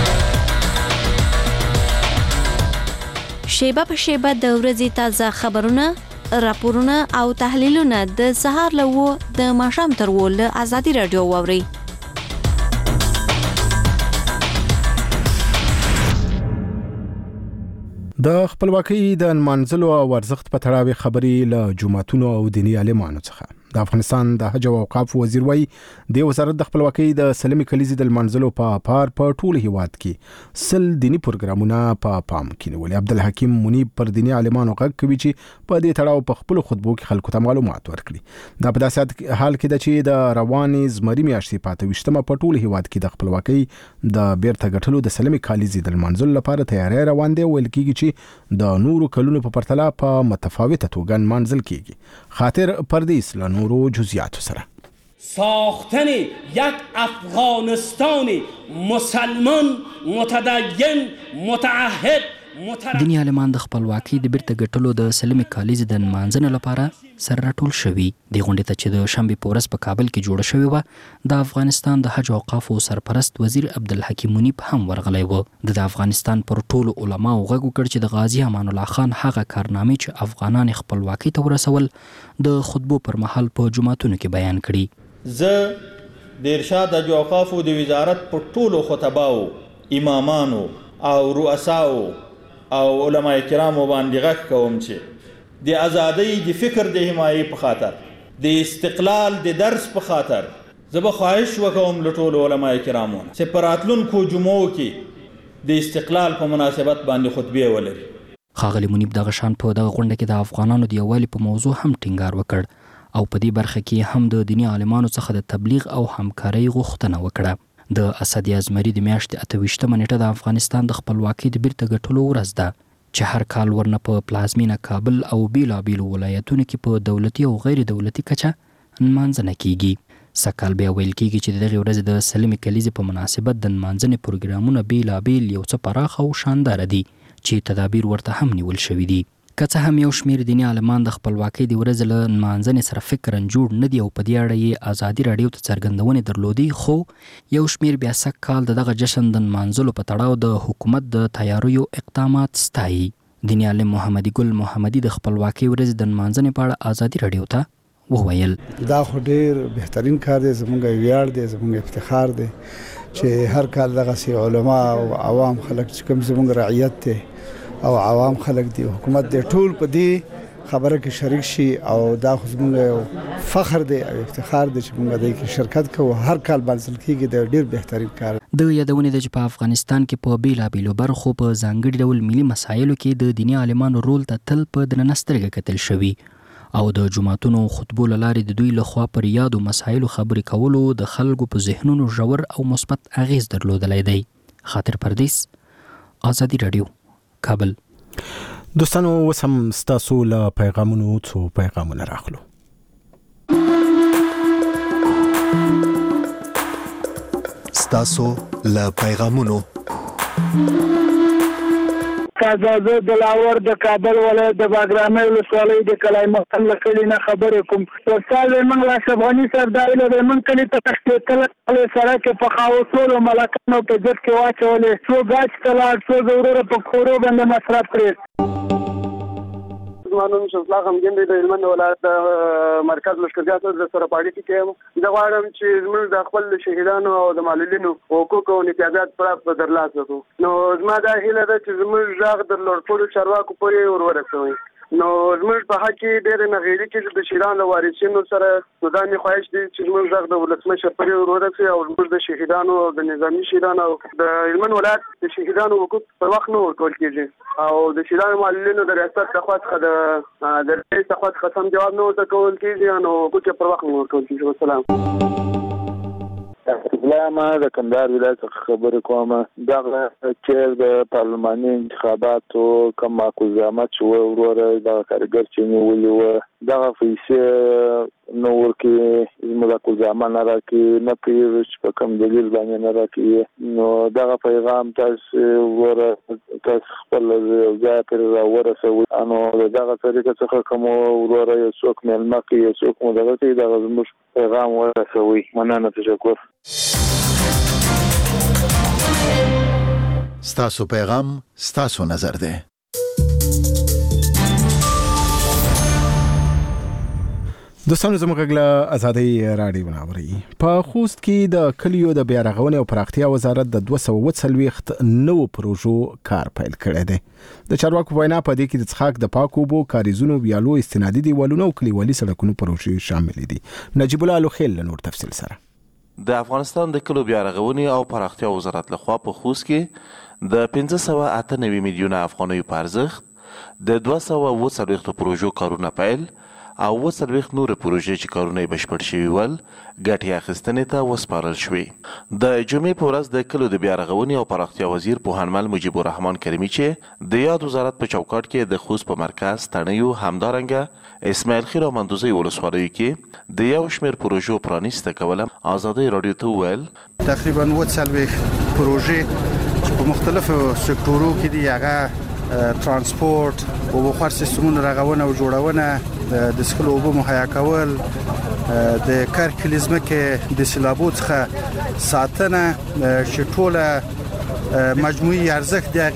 شیبه په شیبه د ورځې تازه خبرونه، راپورونه او تحلیلونه د سهار له و د ماښام تر و له ازادي راډیو واورئ.
د خپلواکۍ د نمانځلو او ارزښت په تړاو خبرې له جماعتونو او دیني عالمانو څخه. د افغانستان د حج او اوقاف وزیر وایي د وزارت د خپلواکۍ د سلمي کلیزې د نمانځلو په پار په ټول هیواد کې سل دینی پروګرامونه په پام کې نیولي. عبدالحکیم منیب پر دیني عالمانو غږ کوي چې په دې تړاو په خپل خطبو کې خلکو ته معلومات ورکړي. دا په داسې حال کې ده چې د روانې زمري میاشتې په اته ویشتمه په ټول هیواد کې د خپلواکۍ د بیرته ګټلو د سلمي کلیزې د نمانځلو لپاره تیاری روان دی. ویل کېږي چې د نورو کلونو په پرتله په متفاوته توګه نمانځل کېږي. خاطر پردیس له نورو جزئیاتو سره.
ساختن یک افغانستان مسلمان متدین متعهد
دیني عالمان د خپلواکۍ د بیرته ګټلو د سلمي کالیزې د نمانځنې لپاره سره راټول شوي. د غونډې ته چې د شنبې په ورځ په کابل کې جوړه شوې وه، د افغانستان د حج او اوقافو سرپرست وزیر عبدالحکیم منیب هم ورغلی و. د افغانستان پر ټولو علماو غږ وکړ چې د غازي امان الله خان هغه کارنامې چې افغانان خپلواکۍ ته ورسول د خطبو پر مهال په جوماتونو کې بیان کړي.
زه د ارشاد حج او اوقافو د وزارت پر ټولو خطباو، امامانو او رؤساو او علماء کرامو باندې غږ کوم چې د ازادۍ د فکر د حمایې په خاطر، د استقلال د درس په خاطر زه به خواهش وکوم له ټولو علماء کرامو چې په راتلونکو جمعو کې د استقلال په مناسبت باندې خطبې ولري.
ښاغلي منیب دغه شان په دغه غونډه کې د افغانانو د یووالي په موضوع هم ټینګار وکړ او په دې برخه کې هم د دیني عالمانو څخه د تبلیغ او همکارۍ غوښتنه وکړه. د اسد یازمري د میاشتې اته ویشتمه نیټه د افغانستان د خپلواکۍ د بیرته ګټلو ورځ ده چې هر کال ورنه په پلازمینه کابل او بیلابیلو ولایتونو کې په دولتي او غیر دولتي کچه نمانځنه کیږي. سکهال بیا ویل کیږي چې دغه ورځ د سلمي کلیزې په مناسبت د نمانځنې پروګرامونه بیلابیل یو څه پراخه او شاندار دي چې تدابیر ورته هم نیول شوي دي. که څه هم یو شمیر دیني عالمان د خپلواکۍ د ورځې له نمانځنې سره فکرا جوړ نه دي او په دې اړه یې ازادي راډیو ته څرګندونې درلودې، خو یو شمیر بیا سږ کال د دغه جشن د نمانځلو په تړاو د حکومت د تیاریو اقدامات ستایي. دیني عالم محمدي ګل محمدي د خپلواکۍ ورځې د نمانځنې په اړه ازادي راډیو ته وویل
دا خو ډیر بهترین کار دی، زموږ ویاړ دی، زموږ افتخار دی چې هر کال دغه سي علما او عوام خلک چې کوم زموږ رعیت دی او عوام خلک دی حکومت دی ټول په دې خبره کې شریک شي او دا خو زموږ فخر دی او افتخار دی چې موږ دې کې شرکت کوو. هر کال بنسل کېږي د ډیر بهترین کار.
د یادونې د چې په افغانستان کې په بیلابیلو برخو په ځانګړي ډول ملي مسایلو کې د دیني عالمانو رول ته تل په درنه سترګه کتل شوي او د جماعتونو خطبو له لارې د دوی لخوا پر یادو مسایلو خبرې کولو د خلکو په ذهنونو ژور او مثبت اغیز درلودلی دی. خاطر پردیس، آزادي رادیو، کابل.
دوستانو اوس هم ستاسو له پیغامونو څو پیغامونه راخلو.
ستاسو له پیغامونو.
کازازه د لاور د کابل ولایت د باګرامي ولسوالۍ د کلای مقام لکړی نه خبرې کوم. استاد موږ لا افغاني سردار له موږ کلی ته تختیل له سره کې په خاوصول او ملکانو په ځد کې واچولې څو گاچ تلار څو ضرور په کورو باندې مصرف کړی.
زمانو شفلا هم ګندې د علمن ولایت مرکز لشکرګاه سره سره پاړی کې د غواړم چې زموږ د خپل شهیدانو او د معلولینو حقوق او امتیازات پر درلاسه کو. نو زما دا هیله ده چې زموږ ځاغ د لوړپوړو چارواکو پورې ورورسوي. نو زموږ په حق کې ډېر نغېړي چې د شهیدانو وارثینو سره نو دا مې خواهش دی چې زموږ ځاغ د ولسمشر پورې ورورسوي او زموږ د شهیدانو او د نظامي شهیدانو د علمن ولایت د شهیدانو حقوق پر وخت نه ورکول کېږي او د شهیدانو معلولینو د ریاست څخه څخه د د رئیس څخه څخه سم جواب نه ورکول کېږي نو حقوق پر وخت نه ورکول کېږي. والسلام.
ما د کندهار ولایت څخه خبرې کوم. دغه چې د پارلماني انتخاباتو کوم معقولات چې وروره د کارګر چې نیولې و دغه پیسې نو ورکې زموږ ځمان نه راکې نه پیږي چې په کوم دلیل باندې نه راکې. نو دغه پیغام تاسو وره تاسو خپل ځای پر ورسوي. انو دغه طریقه څخه کوم وروره یو څوک ملما کې یو څوک مو دغه کې دغه زموږ پیغام ورسوي. مننه، تشکر.
ستاسو پیغام ستاسو نظر ده.
دوستانو زموږ له آزادۍ راډیو ناوري په خوست کې د کلیو د بیا رغونې او پراختیا وزارت د دوه سوه اووه څلوېښت نوو پروژو کار پیل کړی دی. د چارواکو په وینا په دې کې د څښاک د پاکو اوبو، کاریزونو، ویالو، استنادي دیوالونو او کلیوالي سړکونو پروژې شامل دي. نجیب الله لوخیل له نور تفصیل سره.
د افغانستان د کلیو بیا رغونې او پراختیا وزارت لخوا په خوست کې د پنځه سوه اته نوي میلیونه افغانیو په ارزښت د دوه سوه اووه څلوېښتو پروژو کارونه پیل او اووه څلوېښت نورې پروژې چې کارونه یې بشپړ شوي ول ګټې اخیستنې ته وسپارل شوې. د جمعې په ورځ د کلیو د بیا رغونې او پراختیا وزیر پوهنمل مجیب الرحمن کریمي چې د یاد وزارت په چوکاټ کې د خوست په مرکز تڼیو همدارنګه اسماعیل خیل او مندوزۍ ولسوالیو کې د یو شمېر پروژو پرانیسته کوله ازادۍ راډیو ته وویل
تقریبا اووه څلوېښت پروژې چې په مختلفو سکتورو کې دي، هغه ترانسپورت، اوبو خوار سیستمونو رغونه او جوړونه، د څښلو اوبو مهیا کول، د کرکلي ځمکې د سیلابو څخه ساتنه چې ټوله مجموعي ارزښت د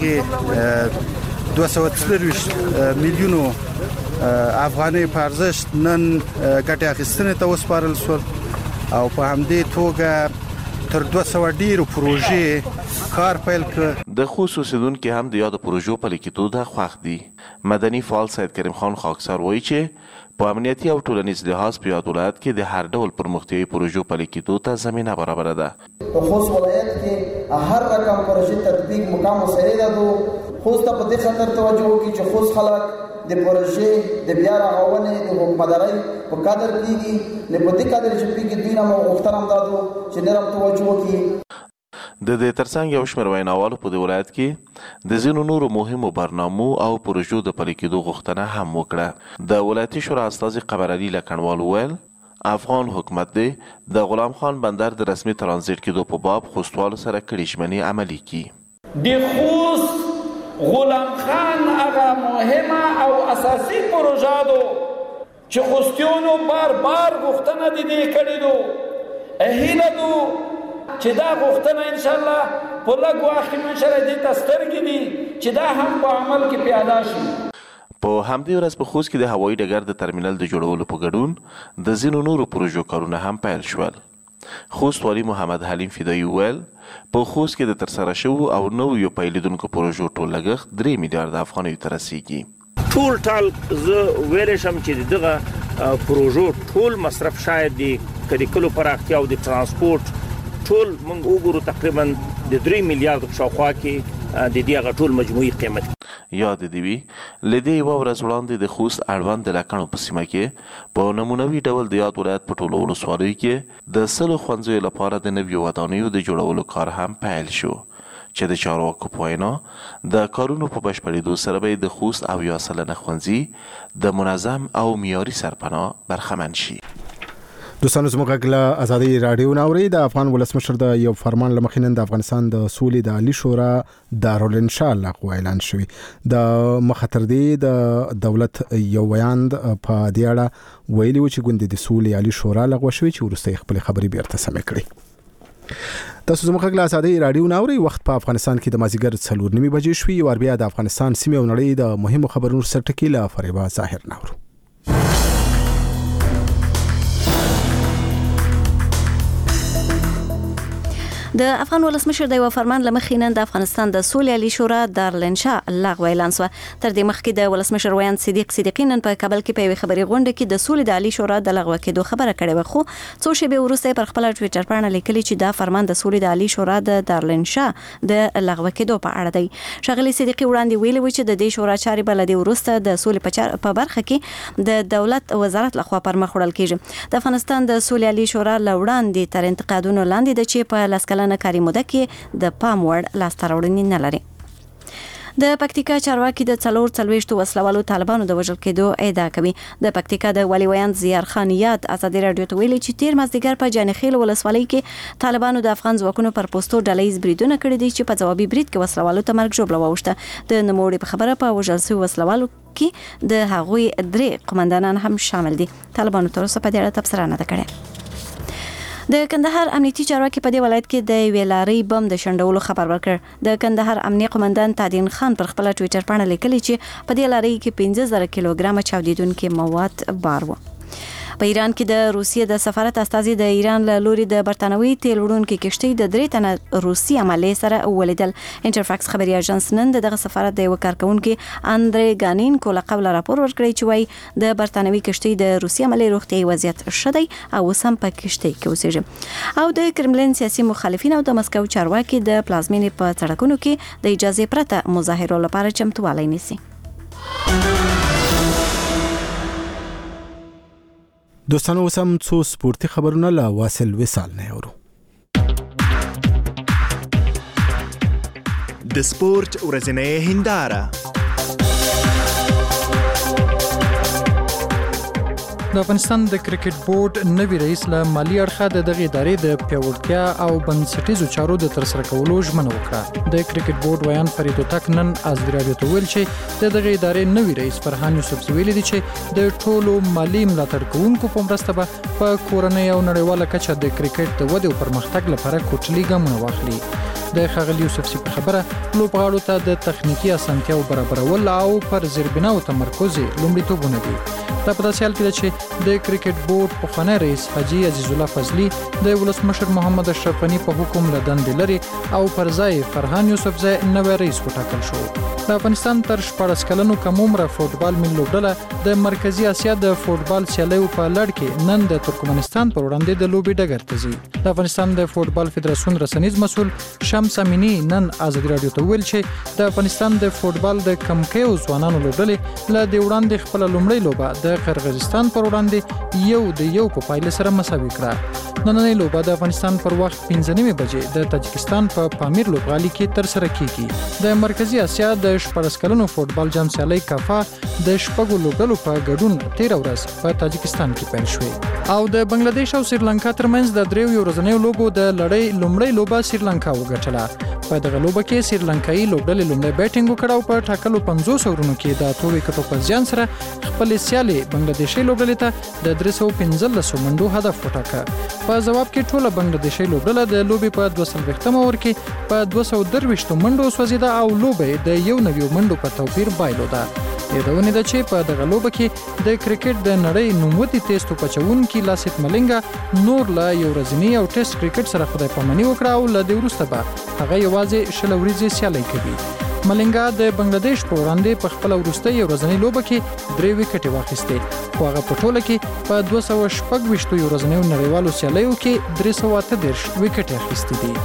هغې دوه سوه څلرویشت میلیونو افغانۍ په ارزښت نن ګټې اخیستنې ته وسپارل شول او په همدې توګه تر دوه سوه ډیرو پروژې کار پیل کړ.
د خوست اوسیدونکي هم د یادو پروژو پلي کېدو ته خوښ دي. مدني فعال سید کریم خان خاکسار وایي چې په امنیتي او ټولنیز لحاظ په یاد ولایت کې د هر ډول پرمختیایي پروژو پلي کېدو ته زمینه برابره ده.
په خوست ولایت کې هر رقم پروژې تطبیق مقام مساعده دو. خوست ته په دې خاطر توجه وکړي چې خوست خلک د پروژې د بیا رغونې د حکومتدارۍ په قدر کېږي، نه په دې قدر چې پیږي دوی نه مو غوښتنه هم دا دو چې نرم توجه وکړي.
د دې ترڅنګ یو شمېر ویناوالو په دې ولایت کې د ځینو نورو مهمو برنامو او پروژو د پلي کېدو غوښتنه هم وکړه. د ولایتي شورا استازي قمر علي لکنوال وویل افغان حکومت دی د غلام خان بندر د رسمي ترانزیت کېدو په باب خوستوالو سره کړي ژمنې عملي کړي.
د خوست غلام خان هغه مهمه او اساسي پروژه ده چې خوستیانو بار بار غوښتنه د دې کړې ده. هیله ده چې دا غوښتنه ان شاء الله په لږ وخت کې ان شاء الله دې ته سترګې دي چې دا هم په عمل کې پیاده شي.
په همدې ورځ په خوست کې د هوایي ډګر د ترمینل د جوړولو په ګډون د ځینو نورو پروژو کارونه هم پیل شول. خوست والي محمد حلیم فدایي وویل په خوست کې د ترسره شوو او نویو پیلېدونکو پروژو ټول لګښت درې میلیارده افغانیو ته رسیږي.
ټول ټال زه ویلی شم چې دغه پروژو ټول مصرف شاید د کلیکلو پراختیا او د ترانسپورت ټول موږ وګورو تقریبا د درې میلیارډ شاوخوا کې د دې هغه ټول مجموعي قیمت.
یاد دی وی لدې یو ورځ وړاندې د خوست اړوند د لکڼو په سیمه کې په نمونوي ډول د یاد ولایت په ټولو ولسوالیو کې د سلو ښوونځیو لپاره د نویو ودانیو د جوړولو کار هم پیل شو چې د چارواکو په وینا د کارونو په بشپړېدو سره به د خوست او یا سلنه ښوونځي د منظم او معیاري سرپناه برخمن شي.
دوستانو زموږ غږ له ازادي راډیو نه اورئ. د افغان ولسمشر د یو فرمان له مخې نن د افغانستان د سولې د عالي شورا دارالانشا لغوه اعلان شوی. د مخاطر دی د دولت یو بیان په دې اړه ویلي و چې ګوند د سولې عالي شورا لغوه شوی چې وروسته خپل خبري بیرته سمې کړې. تاسو زموږ غږ له ازادي راډیو نه اورئ. وخت په افغانستان کې د مازیګر څلور نیمې بجې شوي. ور بیا د افغانستان سیمې او نړۍ د مهمو خبرونو سرټکی له فریبا ظاهر نه اورو.
د افغان ولسمشر د یو فرمان لمخې نن د افغانستان د سولې عالي شورا دارالانشا لغوه اعلان شو. تر دې مخکې د ولسمشر ویاند صدیق صدیقی نن په کابل کې په یوه خبري غونډه کې د سولې د عالي شورا د لغوه کېدو خبره کړې و، خو څو شېبې وروسته پر خپل ټوئیټر باندې لیکلي چې دا فرمان د سولې د عالي شورا د دارالانشا د لغوه کېدو په اړه دی. شغلی صدیقی وړاندې ویلي و چې د دې شورا چارې بل د وروسته د سولې په برخه کې د دولت وزارت لخوا پر مخ وړل کېږي. د افغانستان د سولې عالي شورا لوړاندې تر انتقادونو لاندې د چې په لسکلن کاری موده کې د پام وړ لاسته راوړنې نه لري. د پکتیکا چارواکي د څلور څلويشتو وسلوالو طالبانو د وژل کېدو ادعا کوي. د پکتیکا د والي ویاند زیار خان یاد ازادي راډیو ته ویلي چې تیر مازدیګر په جانخیل ولسوالۍ کې طالبانو د افغان ځواکونو پر پوسټو ډلهیز بریدونه کړي دي چې په ځوابي برید کې وسلوالو ته مرګ ژوبله واوښته. د نوموړي په خبره په وژل شوي وسلوالو کې د هغوی درې قومندانان هم شامل دي. طالبانو تر اوسه په دې اړه تبصره نه ده کړې. د کندهار امنیتي چارواکي په دې ولایت کې د ویلاري بم د شندولو خبر ورکړ. د کندهار امنیه قومندان تادین خان پر خپل ټوئیټر باندې لیکلي چې په دې لاري کې پنځه زره کیلوګرام چاودیدونکي مواد بار و. په ایران کې د روسیې د سفارت استازي د ایران له لوري د برتانوي تیل وړونکي کشتۍ د درې تنه روسي عملې سره ولیدل. انټرفاکس خبري اژانس نن دغه سفارت د یو کارکونکو اندرې ګانین کو له قبل راپور ورکړی چې وايي د برتانوي کشتۍ د روسي عملې روغتيایي وضعیت شدی او سم په کشتۍ کې اوسېږي. او د کرملین سیاسي مخالفین او د مسکو چارواکي د پلازمینې په سړکونو کې د اجازه پرته مظاهرو لپاره چمتووالی نیسي.
دوستانو وسم څو سپورتي خبرونه له واصل وصال نه اورو.
د سپورت ورځنۍ هنداره.
د افغانستان د کرکټ بورډ نوی رئیس له مالی اړخه د دغه ادارې د پیاوړتیا او بنسټیزو چارو د ترسره کولو ژمنه وکړه. د کرکټ بورډ ویان فرید وتک نن ازادي راډیو ته ویل چې د دغه ادارې نوی رئیس فرهان یوسف ویلي دی چې د ټولو مالی ملاتړ کوونکو په مرسته به په کورنۍ او نړیواله کچه د کرکټ د ودې او پرمختګ لپاره کوټلي ګامونه واخلي. د خغلی یوسف سی په خبره لوبغاړو ته د تخنیکی اسانتیاو برابرول او پر زیربناو تمرکز لومړیتوبونه دي. دا په داسې حال کې چې د کرکټ بورډ پخوانی رئیس حاجی عزیز الله فضلی د ولسمشر محمد اشرف غنی په حکم له دندې لري او پر ځای فرهان یوسف ځای نوی رئیس وټاکل شو. د افغانستان تر شپاړس کلنو کم عمره فوټبال ملي لوبډله د مرکزی اسیا د فوټبال سیالیو په لړ کې نن د ترکمنستان پر وړاندې د لوبي ډګر ته ځي. د افغانستان د فوټبال فدراسیون رسنیز مسؤل شمس امینی نن ازادي راډیو ته ویل چې د افغانستان د فوټبال د کمکیو ځوانانو لوبډلې له د وړاندې خپل لومړی لوبه د قرغیزستان پر وړاندې یو د یو په پایله سره مساوي کړه. نننۍ لوبه د افغانستان پر وخت پنځه نیمې بجې د تاجکستان په پا پامیر لوبغالي کې تر سره کیږي. د مرکزی اسیا د شپږ کلنو فوټبال جام سیالي کافا د شپږو لوبډلو په ګډون تیر ورځ په تاجکستان کې پیل شوې او د بنگلاديش او سریلانکا ترمنځ د دریو ورځنیو لوبو د لړۍ لومړی لوبه سریلانکا وګټله. په دغه لوبه کې سریلانکایي لوبډلې لومړی بیټینګ وکړ او په ټاکلو پنځوس اورونو کې د اتو وکټو په زیان سره خپل سیالي بنگلاديشي لوبډلې ته د درې سوه پنځلس منډو هدف وټاکه. په جواب کې ټوله بنگلاديشي لوبډله د لوبې په دوه سوه ختمه اور کې په دوه سوه درویشت منډو سوځیده او لوبې د یو نوي منډو په توپیر بایلوده. یادونه ده چې په دغه لوبه کې د کرکټ د نړۍ نوموتي ټیسټ پچونکي لاسیت ملنګا نور لا یو ورځنی او ټیسټ کرکټ سره خدای پامني وکړه او له دې وروسته به هغه یوازې شل ورځې سیالي کوي. ملنګا د بنگلاديش په وړاندې په خپل وروستۍ ورځنۍ لوبه کې درې وکټې واخیستې خو هغه په ټوله کې په دوه سوه شپږ ویشت ورځنیو نړیوالو سیالیو کې درې سوه اته دېرش وکټې اخیستې دي.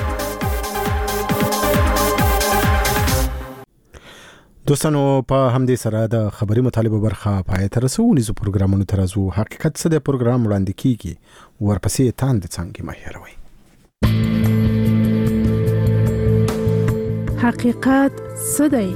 دوستانو په همدې سره د خبري مطالبه برخه پای ته رسونیزو پروګرامونو ترازو حقیقت څه د پروګرام وړاندې کیږي ورپسې تاند څنګه مهیروي.
حقیقت څه دی؟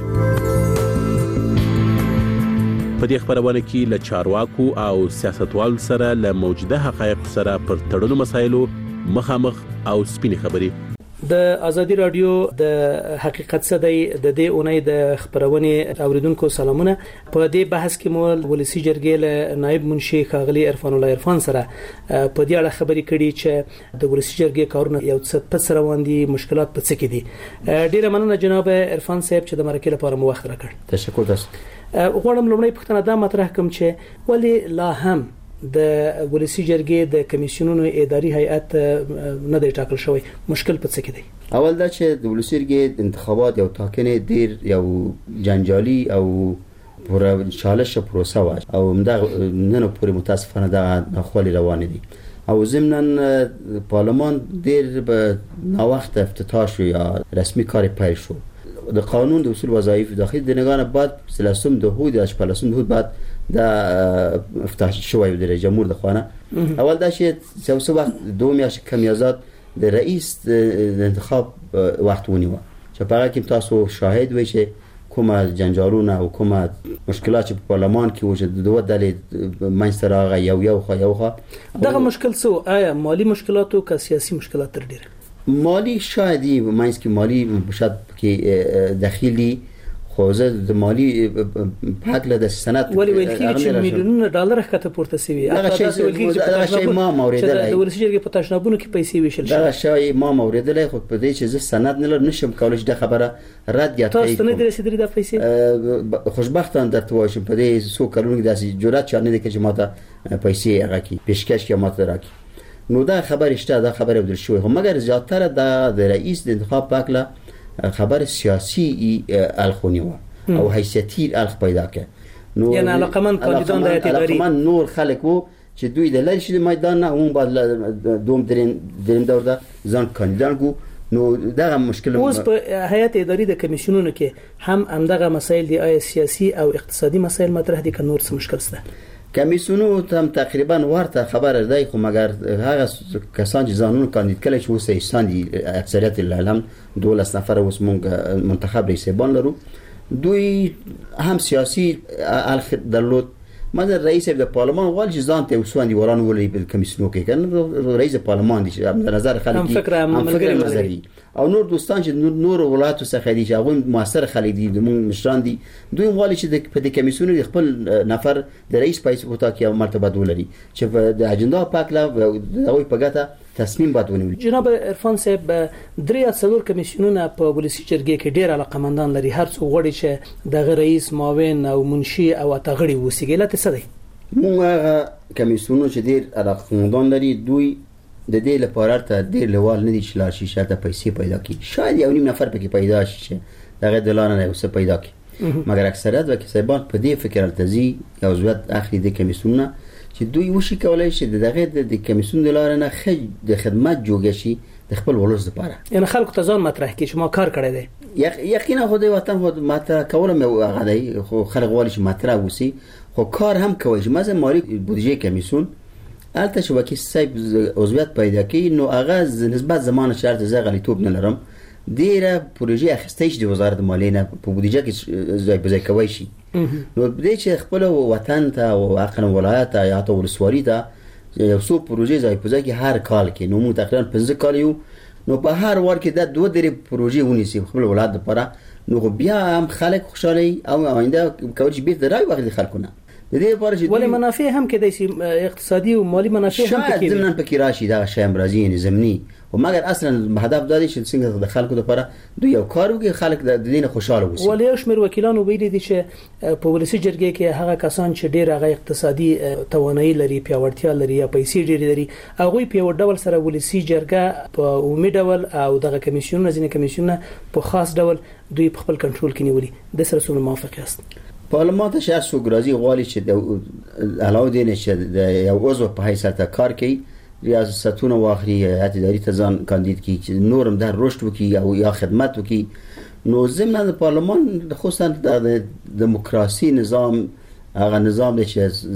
په دې خبرونه کې له چارواکو او سیاستوالو سره له موجوده حقایق سره پر تړلو مسایلو مخامخ او سپینې خبرې.
د ازادي رادیو د حقیقت څه دی د دې اونۍ د خبرونې اوریدونکو سلامونه. په دې بحث کې مو ولسی جرګې له نائب منشي ښاغلي عرفان الله عرفان سره په دې اړه خبرې کړې چې د ولسی جرګې کارونه یو څه په سره وندي مشکلات په څه کې دي. ډیره مننه جناب عرفان صاحب چې د مرکې لپاره مو وخت راکړ.
تشکر تاسو.
غواړم لومړی پوښتنه دا مطرح کوم چې ولی لا هم د ولسی جرګې د کمیسیونونو اداري هیئت نه دی ټاکل شوی، مشکل په څه کې دی؟
اول دا چې د ولسی جرګې انتخابات یو ټاکنې ډیر یو جنجالي او پوره چالش پروسه و او دا نن پورې متاسفانه دا خولي روان دي او ضمن پارلمان ډیر به نا وخت افتتاح شو یا رسمي کار پیل شو. د قانون د اصول وظایف داخلي د نگاه بعد سلاسم د هود یا شپږم د هود بعد دا افتتاح شوی د رئیس جمهور د خوانه. اول دا چې څو وخت دوه میاشتې کمیازات د رئیس د انتخاب وخت ونیو چې په هغه کې تاسو شاهد وئ چې کومه جنجالونه او کومه مشکلات په پارلمان کې وجود دوه ډلې منځته راغی یو یو خو یو خو
دغه مشکل څه آیا مالی مشکلات او که سیاسي مشکلات تر ډیره؟
مالی شاید منځ کې مالی شاید کې داخلي خو زه د مالی په حق له د سند
ولې ویل کېږي چې میلیونونه ډالر ښکته پورته شوي.
هغه شی ما موریدلای
د ولسی جرګې په تشنابونو کې پیسې ویشل شوي.
دا شی ما موریدلای خو په دې چې زه سند نه لرم نشم کولای د خبره رد یا
تایید. تاسو نه درسیدلی د پیسې؟
خوشبختانه درته وایم په دې څو کلونو کې داسې جرأت چا نه دی چې ماته پیسې هغه کې پیشکش کې ماته راکړي. نو دا خبر شته، دا خبر بدل شوی خو مګر زیاتره د رئیس د انتخاب پاکله خبر سیاسی الخونی و او حیثیتی الخ پیدا که.
نو یعنی علاقمند کاندیدان د هیئت اداري
علاقمند نور خلک وو چې دوی د لری شي میدان نه اون بعد دوم درین درین دور ده ځان کاندیدان کو. نو دغه مشکل
اوس په هیئت اداري د کمیسیونونو کې هم همدغه مسایل دي، آیا سیاسي او اقتصادي مسایل مطرح دي که نور څه مشکل شته؟
کمیسیونو هم تقریبا ورته خبره دی خو مګر هغه کسان چې ځانونه کاندید کړي چې اوس ایستان دي اکثریت العالم دولس نفر اوس مونږ منتخب رئیسان لرو دوی هم سیاسي الخ درلود. مثلا رئیس د پارلمان وال چې ځان ته وسوندي وران ولې په کمیسیونو کې کنه رئیس پارلمان دي چې نظر خلک هم فکر نظری او نور دوستان چې نور ولایتو څخه دي چې هغه موثر خلک دي د مشران دي دوی غواړي چې په دې کمیسیونو خپل نفر د رئیس پایس وتا کې مرتبه ولري چې د اجنډا پاکلا او په ګټه تصمیم باید ونیول.
جناب عرفان صاحب درې څلور کمیسیونونه په ولسی جرګې کې ډېر علاقمندان لري، هر څو غواړي چې د رئیس معاون او منشي او اتغړي وسیګل ته څه دی؟
موږ کمیسیونونه چې ډېر علاقمندان لري دوی د دې لپاره ته ډېر لوال نه دي چې لار شي شاته پیسې پیدا کړي. شاید یو نیم نفر پکې پیدا شي دغه دلانه نه وسه پیدا کړي مګر اکثریت وکي صاحبان په دې فکر التزي او زوات اخلي د کمیسیونونه چې دوی وشي کولای شي دغه د کمیسیون د لار نه خج د خدمت جوړ شي د خپل ولس لپاره.
یعنی خلکو ته ځان مطرح کړي چې ما کار کړی دی.
یقینا خو د وطن خو مطرح کولم هغه دی خو خلک غواړي چې مطرح وسی خو کار هم کوي چې مثلا مالی بودجه کمیسیون البته چې وکي صاحب عضویت پیدا کړي نو هغه نسبت زمانه شرط زه غلیتوب نه لرم ډیره پروژې اخیستې چې د وزارت مالیې نه په بودجه کې ځای په ځای کوي شي. نو دې چې خپل وطن ته او اقلیم ولایت ته یا ته ولسوالۍ ته یو څو پروژې ځای په ځای کې هر کال کې نو موږ تقریبا پنځه کال یو نو په هر وار کې د دوه درې پروژې ونیسي خپل ولایت لپاره نو بیا هم خلک خوشاله او آینده کوي چې بیرته راي واخلي خلکونه. د دې لپاره چې
ولې منافع هم کېدای شي اقتصادي او مالی منافع هم
پکې
کېږي
ضمن پکې راشي دا شی امراضي یعنی زمینی او مګر اصلا هدف دا دی چې څنګه د خلکو لپاره دوی یو کار وکړي خلک د دینه خوشاله وي.
ولې یو شمېر وکیلانو ویلي دي چې په ولسی جرګې کې هغه کسان چې ډېر هغه اقتصادي توانایي لري پیاوړتیا لري یا پیسې ډېر لري هغه په یو ډول سره ولسی جرګه په عمومي ډول او دغه کمیسیون ځینې کمیسیون په خاص ډول دوی په خپل کنټرول کې نیولي. د سره سره موافق یاست؟
پارلمان ته شخص وګرځي غواړي چې د علاوه دې چې د یو عضو په حیثیت کار کوي ریاستونه واخلي هیئت اداري ته ځان کاندید کړي چې نورم در رشد وکړي او یا خدمت وکړي. نو ضمن د پارلمان خصوصا د دموکراسي نظام هغه نظام دی چې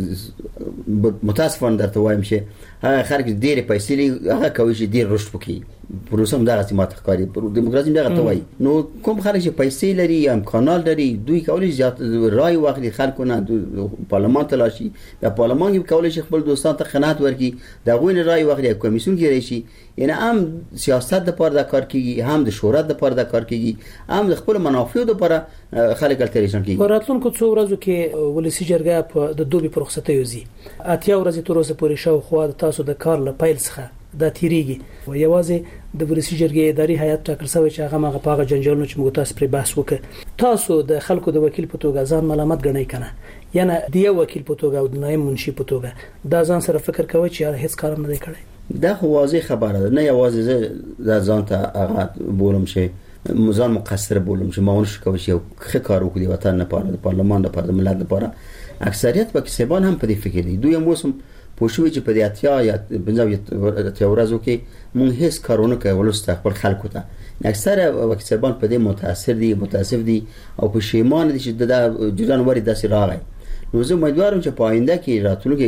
متاسفانه درته وایم چې هغه خلک ډېر پیسې لري هغه کوي چې ډېر رشد وکړي. پروسه هم دغه سیمه ښکاري دموکراسي دغه ته وایي. نو کوم خلک چې پیسې لري یا امکانات لري دوی کولی زیات رای واخلي خلکو نه پارلمان ته لاشي یا پارلمان کې کولی شي خپل دوستان ته قناعت ورکړي دغه نه رای واخلي کمیسیون کې راشي. یعنی هم سیاست د پاره د کار کوي هم د شورا د پاره د کار کوي هم د خپل منافع د پاره خلک الټریشن کوي.
راتلونکو څو ورځو کې ولسی جرګه په د دوبي پر رخصتۍ وزي اتیا ورځې تر اوسه پورې شاو خو تاسو د کار له پیل څخه د تیریږي او یوازې د ولسی جرګې اداري هیئت ټاکل شوی چې هغه مغه پاغه جنجالونو چې موږ تاسو پر بحث وکړ تاسو د خلکو د وکیل په توګه ځان ملامت ګڼئ کنه یعنی د یو وکیل په توګه او د نائب منشي په توګه دا ځان سره فکر کوي چې هیڅ کار نه دی کړی؟
دا خو واضح خبره ده نه یوازې زه ځان ته هغه بولم چې ځان مقصر بولم چې ما ونه شو کوي یو ښه کار وکړي وطن لپاره د پارلمان لپاره د ملت لپاره. اکثریت پکې سبان هم په دې فکر دي. دوی موسم پوښوي چې په دې اتیا یا بنځاو ته ورځو کې مونږ هیڅ کارونه کوي ولست خپل خلکو ته اکثره وکیلان په دې متاثر دي متاسف دي او پښیمان دي چې د جوړان وری داسې راغی. نو زه امیدوارم چې په آینده کې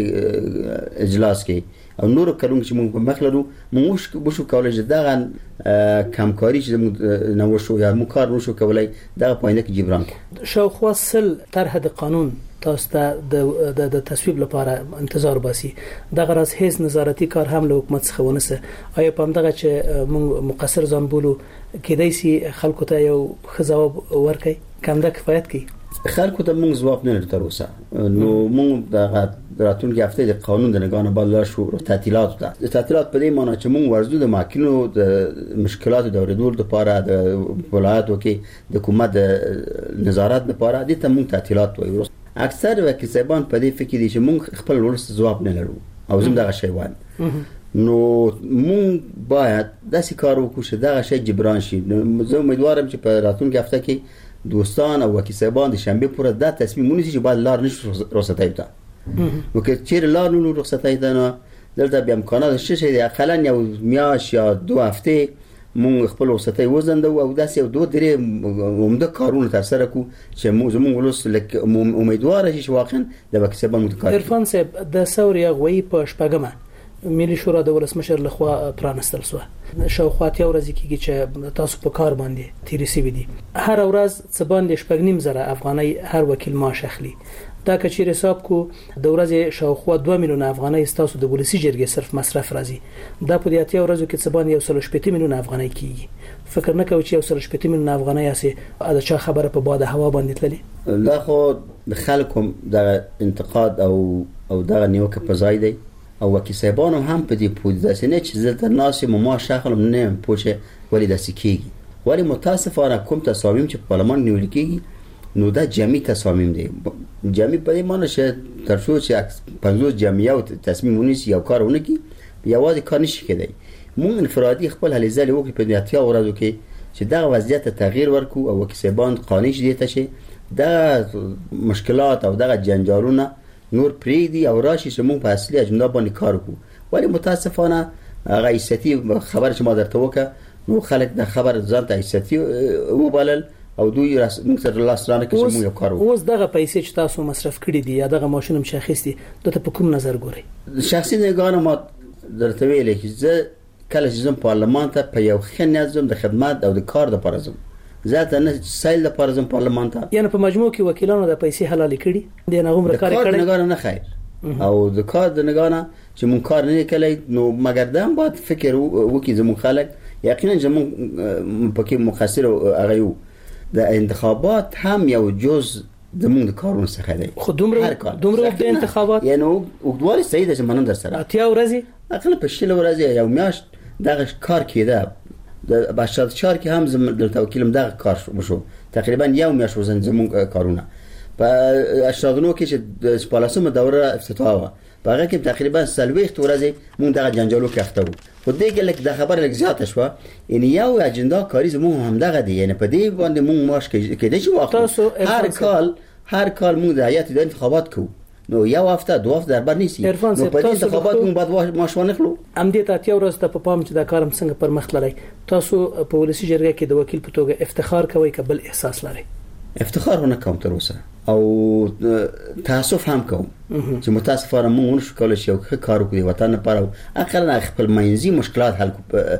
راتلونکي اجلاس کې او نور کارونه چې موږ په مخ لرو موږ بشو کولای چې دغه کمکاري چې موږ نو شو یا موږ کار نشو کولای دغه په آینده کې جبران کړو.
شاوخوا سل طرح د قانون تاسو ته د د تصویب لپاره انتظار باسي دغه راز هیڅ نظارتي کار هم له حکومت څخه ونسه. آیا په همدغه چې موږ مقصر ځان بولو کېدای شي خلکو ته یو ښه ځواب ورکړي کم ده کفایت کوي؟
خلکو ته موږ ځواب نه لرو تر اوسه. نو موږ د راتلونکي هفته د قانون د نگاه نه بالا شو تعطیلات ده تعطیلات په دې معنی چې موږ ورزو د ماکینو د مشکلات د اوریدول لپاره د ولایتو کې د حکومت نظارت لپاره د ته موږ تعطیلات وایو. اکثر وکیلان په دې فکر دي چې موږ خپل ورس ځواب نه لرو او زم دغه شی وایم. نو موږ باید داسې کار وکړو چې دغه شی جبران شي. زه امیدوارم چې په راتلونکي هفته کې دوستان او وکیلان د شنبه پورې دا تصمیم ونیسي چې باید لار نشو رخصتای ته. نو که چیرې لار نو رخصتای ته نه دلته بیا امکانات شته چې اقلا یو میاش یا دو هفته مونږ خپل رخصتای وزندو او داسې یو دوه درې عمده کارونه تر سره کو چې موږ زموږ ولس لکه امیدوار شي چې واقعا د وکیلان متکار.
عرفان صاحب د ثوري غوي په شپږمه ملي شورا د ولسمشر لخوا پرانستل شو شاوخوا ته ورځ کېږي چې تاسو په کار باندې تیری سی دي هر ورځ څه باندې شپږ نیم زره افغاني هر وکیل معاش اخلي. دا کچیر حساب کو د ورځې شاوخوا دوه میلیون افغاني تاسو د ولسی جرګې صرف مصرف راځي. دا په دې اتیا ورځو کې څه باندې یو سل شپږ میلیون افغاني کیږي. فکر نه کوي چې یو سل شپږ میلیون افغاني اسه دا چا خبره په باد هوا باندې تللی؟
دا خو د خلکو د انتقاد او او دا نیوکه په ځای دی او وکیلان هم په دې پوهې داسې نه چې زه تر ناسې ما شخصا نه پوهه ولی داسې کیږي. ولی متاسفانه کوم تصامیم چې پارلمان نیول کیږي نو دا جمعي تصامیم دي. جمعي په دې معنی چې تر څو چې پنځوس جمعیت او تصمیم ونیسي یو کارونه کی یوازې کار نشي کېدای. موږ انفرادي خپل هلې ځلې وکړو په دې اتیا ورځو کې چې دا وضعیت تغییر ورکو او وکیلان قانوني دي ته چې دا مشکلات او دا جنجالونه نور پریدي او راشي چې موږ په اصلي اجندا باندې کار وکړو. ولی متاسفانه هغه ایستي خبر چې ما درته وکړه نو خلک د خبر ځان ته ایستي وبلل او دوی راس موږ سره لاس رانه کې چې موږ یو کار وکړو.
اوس دغه پیسې چې تاسو مصرف کړی دي یا دغه ماشینم شخصي دته په کوم نظر ګوري؟
شخصي نگاه ما درته ویل چې زه کله چې زم پارلمان ته په یو ښه نظم د خدمت او د کار د لپاره زم ذات نه سایل د لپاره زم پارلمان ته
یعنی په مجموع کې وکیلانو د پیسې حلال کړي د نغوم کار کړي
نگاه نه خیر او د کار د نگاه نه چې مون کار نه کړی نو مګر دا باید فکر وکړي زمون خلک یقینا زمون پکې مقصر هغه یو د انتخابات هم یو جز زمونږ د کارونو څخه دی.
خو دومره دومره د انتخابات
یعنی وګدوالي صحیح ده چې منم در سره
اتیا ورځې
اقل په شل ورځې یو میاشت دغه کار کېده. د بشر چار کې هم زم د توکیلم دغه کار وشو تقریبا یو میاشت وزن زمونږ کارونه په اشرادونو کې چې د سپالاسمه دوره افتتاح و په هغه کې تقریبا سلويخت ورځې مونږ دغه جنجالو کې اخته وو. خو دې کې لکه د خبر لږ زیاته شوه یعنی یو اجندا کاری زمونږ هم دغه دی یعنی په دې باندې مونږ ماش کې د چې واخلو هر کال هر کال مونږ د هیئت د انتخابات کوو نو یو هفته دوه هفته در بر نیسی نو په دې انتخابات مونږ باید ماش ونخلو.
ام دې ته اتیا ورځ ته په پام چې دا کارم څنګه پر مخ لري. تاسو په ولسی جرګه کې د وکیل په توګه افتخار کوئ که بل احساس لري؟
افتخار نه کوم تر اوسه او تاسف هم کوم چې متاسفانه مونږ نشو کولای شو ښه کار وکړو وطن لپاره اقل خپل منځي مشکلات حل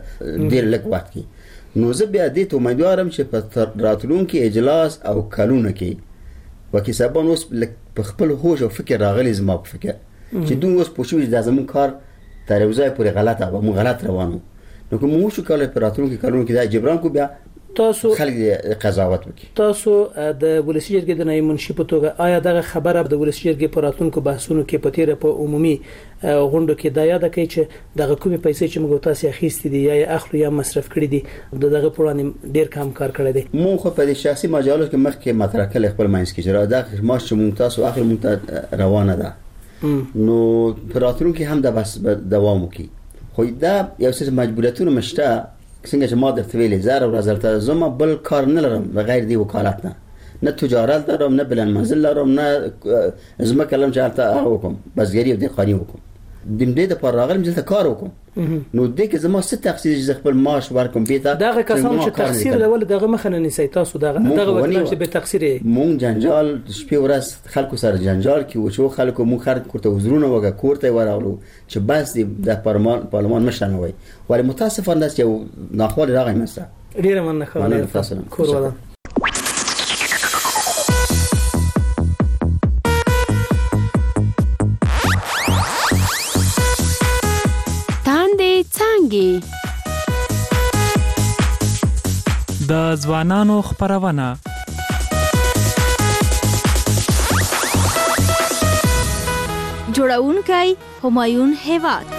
ډیر لږ وخت کې. نو زه بیا دې ته امیدوارم چې په راتلونکي اجلاس او کلونه کې وکي سبا نو په خپل هوش او فکر راغلی زما په فکر چې دوی اوس پوښتنه د زمون کار تر یو ځای پورې غلطه او مو غلط روانو نو کوم مو شو کولای په راتلونکي کلونه کې دا جبران کو بیا
تاسو
خلک قضاوت وکړي.
تاسو د ولسی جرګې د نایب منشي په توګه آیا دغه خبره د ولسی جرګې په راتلونکو بحثونو کې په تیره په عمومي غونډو کې دا یاد کړئ چې دغه کومې پیسې چې موږ تاسو اخیستې دي یا اخلو یا مصرف کړې دي د دغه پرانی ډیر کم کار کړی دی.
مو خو په شخصي مجالو کې مخکې مطرح کړل خپل ماینس کې چې دا ماش چې مونږ تاسو اخر مونږ روانه ده نو په راتلونکو هم د بس دوام وکړي. خو دا یو څه مجبوریتونه مشته څنګه چې ما درته ویلې زار او رزلته زما بل کار نه لرم بغیر دی وکالت نه نه تجارت لرم نه بلند منزل لرم نه زما کلم چارته وکم بسګری او د قانی وکم دیم دې د پر راغلم چې کار وکم نو دې کې زما ست تخصیص ز خپل معاش ورکم پیته
دغه کسان چې تقصیر لول دغه مخنه نسی تاسو دغه دغه وکیل چې به تقصیر
مونږ جنجال شپې ورځ خلکو سره جنجال کې و چې خلکو مونږ خرد کوته وزرونه وګه کوړته ورغلو چې بس د پارلمان پارلمان مشان وای ولی متاسفانه چې یو ناخوال راغی مسه
ډیر مننه خبره کور ولا
د ځوانانو خبرونه
جوړونکی همایون هیواد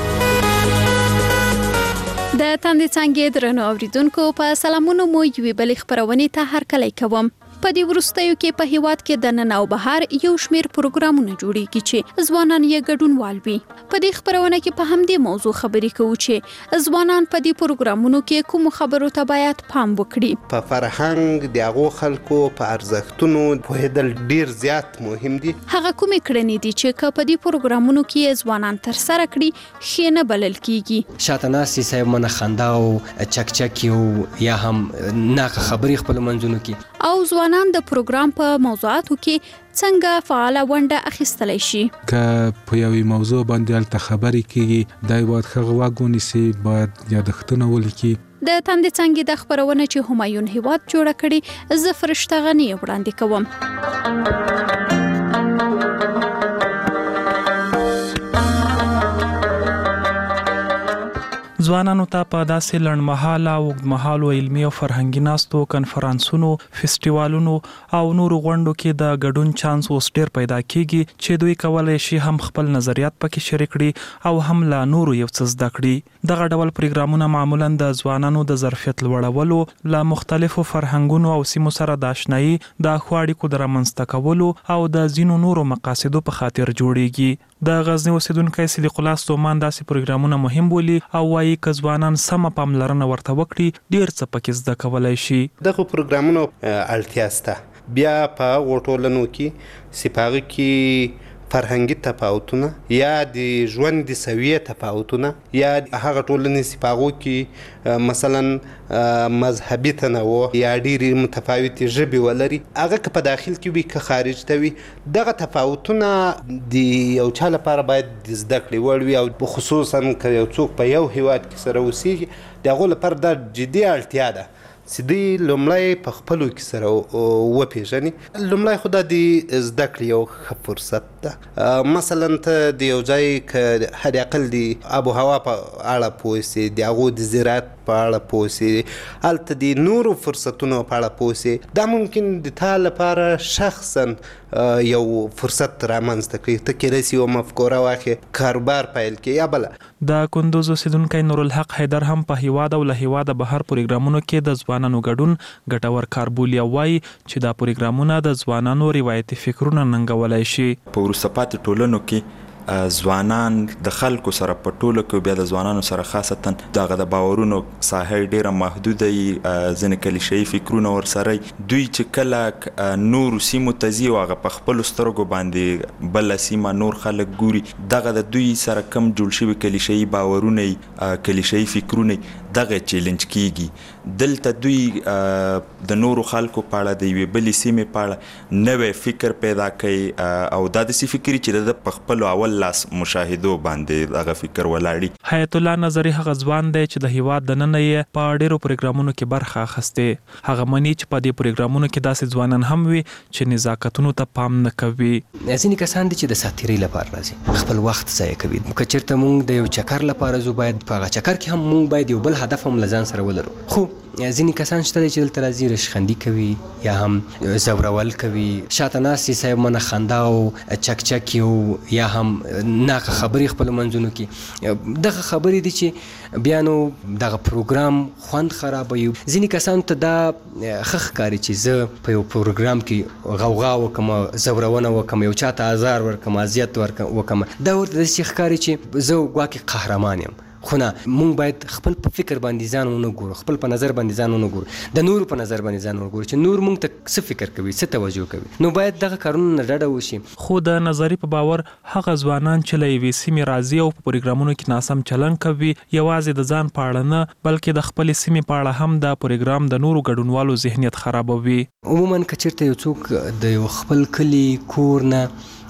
د تاندې څنګه درنو اوریدونکو په سلامونو مو یوې بل خبرونه ته هرکلی کوم. په دې ورستیو کې په هیواد کې د نن او بهار یو شمیر پروګرامونه جوړیږي چې ځوانان یې ګډون والي. په دې خبرونه کې په همدې موضوع خبرې کوو چې ځوانان په دې پروګرامونو کې کوم خبرو ته باید پام وکړي.
په فرهنګ د هغو خلکو په ارزښتونو پوهېدل ډیر زیات مهم دي.
هغه کومې کړنې دي چې په دې پروګرامونو کې ځوانان تر سره کړي ښه نه بلل کیږي.
شاته ناسي صاحب منه خندا او چک چک یو یا هم ناقه خبرې خپل منځونو کې
او ځوانان د پروګرام په موضوعاتو کې څنګه فعال ونډه اخیستلی شي.
که په یوې موضوع باندې الته خبرې کیږي دای باید ښه غوږ ونیسي باید یادښتونه ولیکي.
د تاندې څنګه د خبرونه چې همایون هیواد جوړه کړي زه فرشته غنی وړاندې کوم.
ځوانانو ته په داسې لړمحاله او اوږدمهالو علمي او فرهنګي ناستو کنفرانسونو فیسټیوالونو او نورو غونډو کې د ګډون چانس اوس ډیر پیدا کیږي چې دوی کولای شي هم خپل نظریات پکې شریک کړي او هم لا نورو یو څه زده کړي. دغه ډول پروګرامونه معمولا د ځوانانو د ظرفیت لوړولو له مختلفو فرهنګونو او سیمو سره د آشنایي د اړیکو د رامنځته کولو او د ځینو نورو مقاصدو په خاطر جوړیږي. د غزنی اوسیدونکو صدیق الله ستومان داسې پروګرامونه مهم بولي او وايي ک ځوانان سم پاملرنه ورته وکړي ډیر څه پکې زده کولای شي.
دغه پروګرامونو اړتیا شته بیا په وټولنو کې سپاغه کې فرهنګي تفاوتونه یا د ژوند د سویه تفاوتونه یا هغه ټولنې سپاغو کې مثلا مذهبي تنوع یا ډېری متفاوتې ژبې ولري هغه که په داخل کې وي که خارج ته وي دغه تفاوتونه د یو چا لپاره باید د زده کړې وړ وي او خصوصا که یو څوک په یو هیواد کې سره اوسېږي د هغو لپاره دا جدي اړتیا ده چې دوی لومړی په خپلو کې سره وپېژني. لومړی خو دا د زده کړې یو ښه فرصت ده. مثلا ته د یو ځای که حد اقل د آب و هوا په اړه پوه سې د هغو د زراعت په اړه پوه سي، هلته د نورو فرصتونو په اړه پوه سي. دا ممکن د تا لپاره شخصا یو فرصت رامنځته کړي، ته کېدای سي یوه مفکوره واخلې، کاروبار پیل کړي یا بله.
د کندوز اوسیدونکی نورالحق حیدر هم په هیواد او له هیواده بهر پروګرامونو کې د ځوانانو ګډون ګټور کار بولي او وایي چې دا پروګرامونه د ځوانانو روایتي فکرونه ننګولی شي.
په وروسته پاتې ټولنو کې ځوانان د خلکو سره په ټولو کې، بیا د ځوانانو سره خاصتا دغه د باورونو ساحه ډیره محدوده وي، ځینې کلیشه‌ایي فکرونه ورسره دوی چې کله نورو سیمو ته ځي او هغه په خپلو سترګو باندې بله سیمه نور خلک ګوري، دغه د دوی سره کم جوړ شوي کلیشه‌ایي باورونه کلیشه‌ایي فکرونه دغه چیلنج کیږي. دلته دوی د نورو خلکو په اړه د یوې بلې سیمې په اړه نوی فکر پیدا کوي او دا داسې فکر چې د په خپلو اول لاس مشاهدو باندې هغه فکر ولاړي.
حیات الله نظری هغه ځوان دی چې د هیواد دننه یې په ډیرو پروګرامونو کې برخه اخیستې. هغه مني چې په دې پروګرامونو کې داسې ځوانان هم وي چې نزاکتونو ته پام نه کوي.
ځینې کسان دي چې د ساتیرۍ لپاره راځي، خپل وخت ضایع کوي. که چېرته موږ د یو چکر لپاره ځو، باید په هغه چکر کې هم موږ باید یو بل هدف هم له ځان سره ولرو. خو ځینې کسان شته دي چې دلته راځي رشخندي کوي یا هم زورول کوي، شاته ناست دي صاحب منه خندا او چکچکي او یا هم ناقه خبرې خپلو منځونو کې. دغه خبرې دي چې بیا نو دغه پروګرام خوند خرابوي. ځینې کسانو ته دا ښه ښکاري چې زه په یو پروګرام کې غوغا وکړم، زورونه وکړم، یو چاته ازار ورکړم، اذیت وکړم. دا ورته داسې ښکاري چې زه ګواکې قهرمان یم. خو نه، مونږ باید خپل په فکر باندې ځان ونه ګورو، خپل په نظر باندې ځان ونه ګورو، د نورو په نظر باندې ځان ونه ګورو چې نور مونږ ته څه فکر کوي، څه توجه کوي. نو باید دغه کارونه نه ډډه وشي.
خو د نظري په باور هغه ځوانان چې له یوې سیمې راځي او په پروګرامونو کې ناسم چلن کوي، یوازې د ځان په اړه نه بلکې د خپلې سیمې په اړه هم د پروګرام د نورو ګډونوالو ذهنیت خرابوي.
عموما که چېرته یو څوک د یو خپل کلي کور نه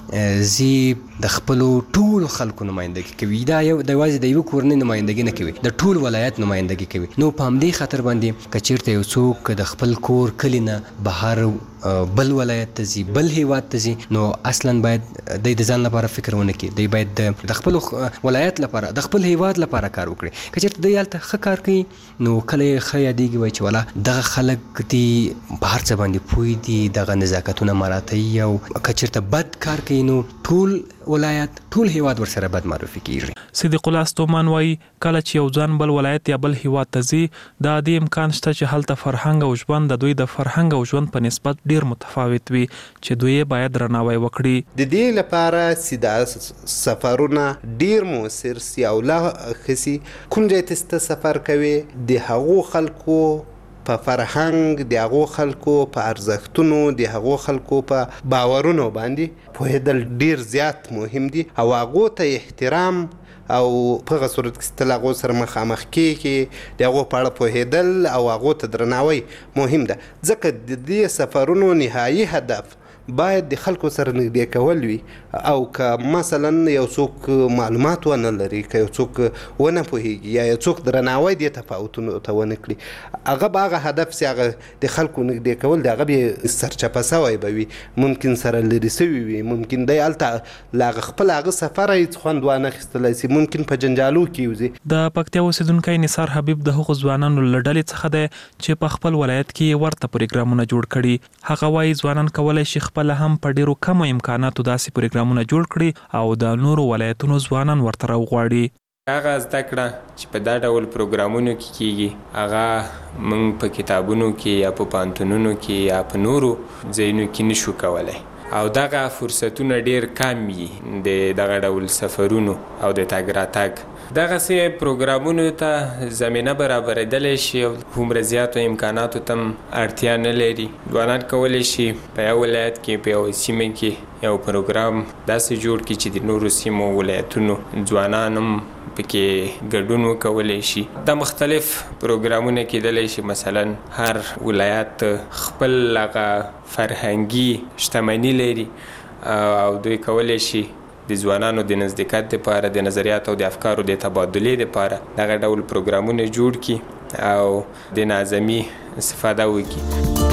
زی د خپلو ټولو خلکو نمایندګي کوي، دا یو د یوازې د یوه کورنۍ نمایندګي نه کوي، د ټول ولایت نمایندګي کوي. نو په همدې خاطر باندې که چېرته یو څوک د خپل کور کلي نه بهر بل ولایت ته ځي، بل هیواد ته ځي، نو اصلا باید دوی د ځان لپاره فکر ونه کړي. دوی باید د خپل ولایت لپاره، د خپل هیواد لپاره کار وکړي. که چېرته دوی هلته ښه کار کوي، نو کله یې ښه یادېږي، وایي چې والا دغه خلک دي په هر څه باندې پوه دي، دغه نزاکتونه مراعتوي. او که چېرته بد کار کوي، نو ټول ولایت ټول هیواد ورسره بد معرفي کیږي.
صدیق الله ستومان وایي کله چې یو ځان بل ولایت یا بل هیواد ته ځي، دا د امکان شته چې هلته فرهنګ او ژوند د دوی د فرهنګ او ژوند په نسبت ډیر متفاوت وي چې دوی باید درناوی وکړي.
د دې لپاره سیده سفرونه ډیر موثر سي او لا خسي. کوم ځای ته سفر کوي، د هغو خلکو په فرهنګ، د هغو خلکو په ارزښتونو، د هغو خلکو په باورونو باندې پوهېدل ډیر زیات مهم دي او هغو ته احترام او په هغه صورت کې ستل هغو سره مخامخ کېږي، د هغو په اړه پوهېدل او هغو ته درناوی مهم ده. ځکه د دې سفرونو نهایي هدف باید د خلکو سره نږدې کول وي. او که مثلا یو څوک معلومات ونه لري، که یو څوک ونه پوهېږي یا یو څوک درناوی دې تفاوتونو ته ونه کړي، هغه به هغه هدف سي، هغه د خلکو نږدې کول د هغه بیا سرچپه سوی به وي، ممکن سره لرې سوي وي، ممکن دی هلته له هغه خپل هغه سفره هېڅ خوند وانه اخیستلی سي، ممکن په جنجالو کې وځي.
د پکتیا اوسیدونکی نثار حبیب د هغو ځوانانو له ډلې څخه دی چې په خپل ولایت کې ورته پروګرامونه جوړ کړي. هغه وایي ځوانان کولی شي خپله هم په ډیرو کمو امکاناتو داسې پروګرامونه جوړ کړي او د نورو ولایتونو ځوانان ورته راوغواړي.
هغه زده کړه چې په دا ډول پروګرامونو کې کیږي، هغه موږ په کتابونو کې یا په پوهنتونونو کې یا په نورو ځایونو کې نشو کولی. او دغه فرصتونه ډیر کم وي د دغه ډول سفرونو او د تګ راتګ. دغسې پروګرامونو ته زمینه برابرېدلی شي او هومره زیاتو امکاناتو ته هم اړتیا نه لري. ځوانان کولی شي په یو ولایت کې په یوه سیمه کې یو پروګرام داسې جوړ کړي چې د نورو سیمو ولایتونو ځوانان هم پکې ګډون وکولی شي. دا مختلف پروګرامونه کېدلی شي، مثلا هر ولایت خپل هغه فرهنګي شتمني لري او دوی کولی شي د ځوانانو د نزدېکت دپاره، د نظریاتو او د افکارو د تبادلې دپاره دغه ډول پروګرامونه جوړ کړي او د نظمي استفاده وکړي.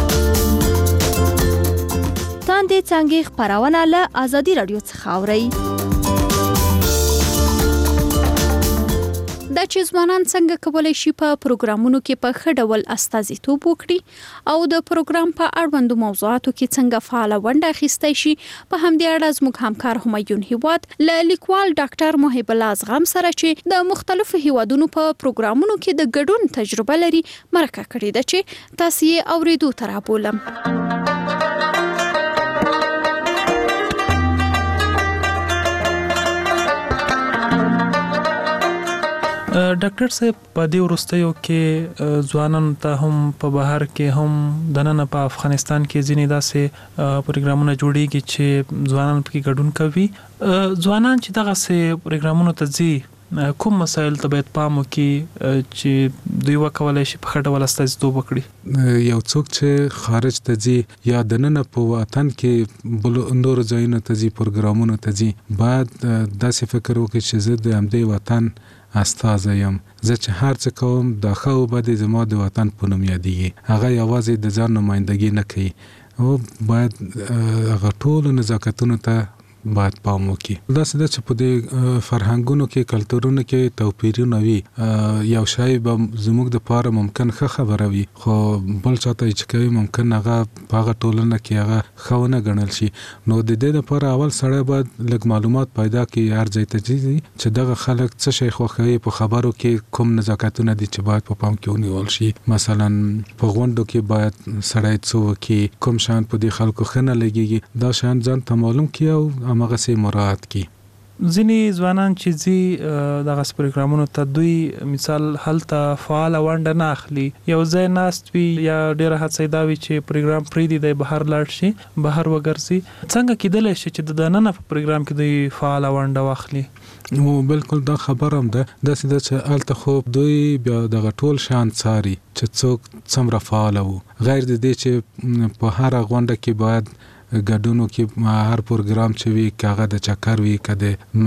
تاندې څانګې خپرونه له ازادي راډیو څخه اورئ. دا چې ځوانان څنګه کولای شي په پروګرامونو کې په ښه ډول استازیتوب وکړي او د پروګرام په اړوندو موضوعاتو کې څنګه فعال ونډه اخیستی شي. په همدې اړه زموږ همکار همایون هیواد له لیکوال ډاکټر محب الله ازغم سره چې د مختلفو هیوادونو په پروګرامونو کې د ګډون تجربه لري مرکه کړې ده چې تاسو یې اوریدو ته رابولم.
ډاکټر صاحب په دې وروستیو کې ځوانان ته هم په بهر کې هم د نن په افغانستان کې ځینې داسې پروګرامونه جوړیږي چې ځوانان پکې ګډون کوي. ځوانان چې دغه سه پروګرامونو ته ځي کوم مسایل ته باید پام وکړي چې دوی وکولای شي په خټه ول استازیتوب وکړي؟
یو څوک چې خارج ته ځي یا د نن په وطن کې بل نور ځایونو ته ځي پروګرامونو ته ځي باید داسې فکر وکړي چې زه د همدې وطن استازی یم. زه چې هر څه کوم د ښه او بد زما د وطن په نوم یادېږي. هغه یوازې د ځان نمایندګي نه کوي او باید هغه ټولو نزاکتونو ته باید پام وکړي. داسې ده چې په دې فرهنګونو کې کلتورونو کې توپیرونه وي. یو شی به زموږ د پاره ممکن ښه خبره وي خو بل چاته چې کوي ممکن هغه په هغه ټولنه کې هغه ښه نه ګڼل شي. نو د دې لپاره اول سړی باید لږ معلومات پیدا کړي هر ځای ته چې دغه خلک څه شی خوښوي، په خبرو کې کوم نزاکتونه دي چې باید په پام کې ونیول شي. مثلا په غونډو کې باید سړی څه وکړي، کوم شان په دې خلکو ښه نه لګېږي، دا شان ځان ته معلوم کړي او همغه سي مراعات کی.
ځینې ځوانان چې زی دغه پروګرامونو ته دوی مثال هلته فعال ونډه نه اخلي، یو ځای ناست وي یا ډیره هڅه دا وي چې پروګرام پرې دی د بهر لاړ شي، بهر وګرځي. څنګه کېدلی شي چې د نن په پروګرام کې دوی فعال ونډه واخلي؟
نو بالکل دا خبر هم ده داسې ده چې الته خو دوی بیا دغه ټول شان څاري چې څوک څومره فعال وو، غیر د دې چې په هر غونډه کې باید ګډونو کې هر پروګرام چې وي کاغه د چکر وي کده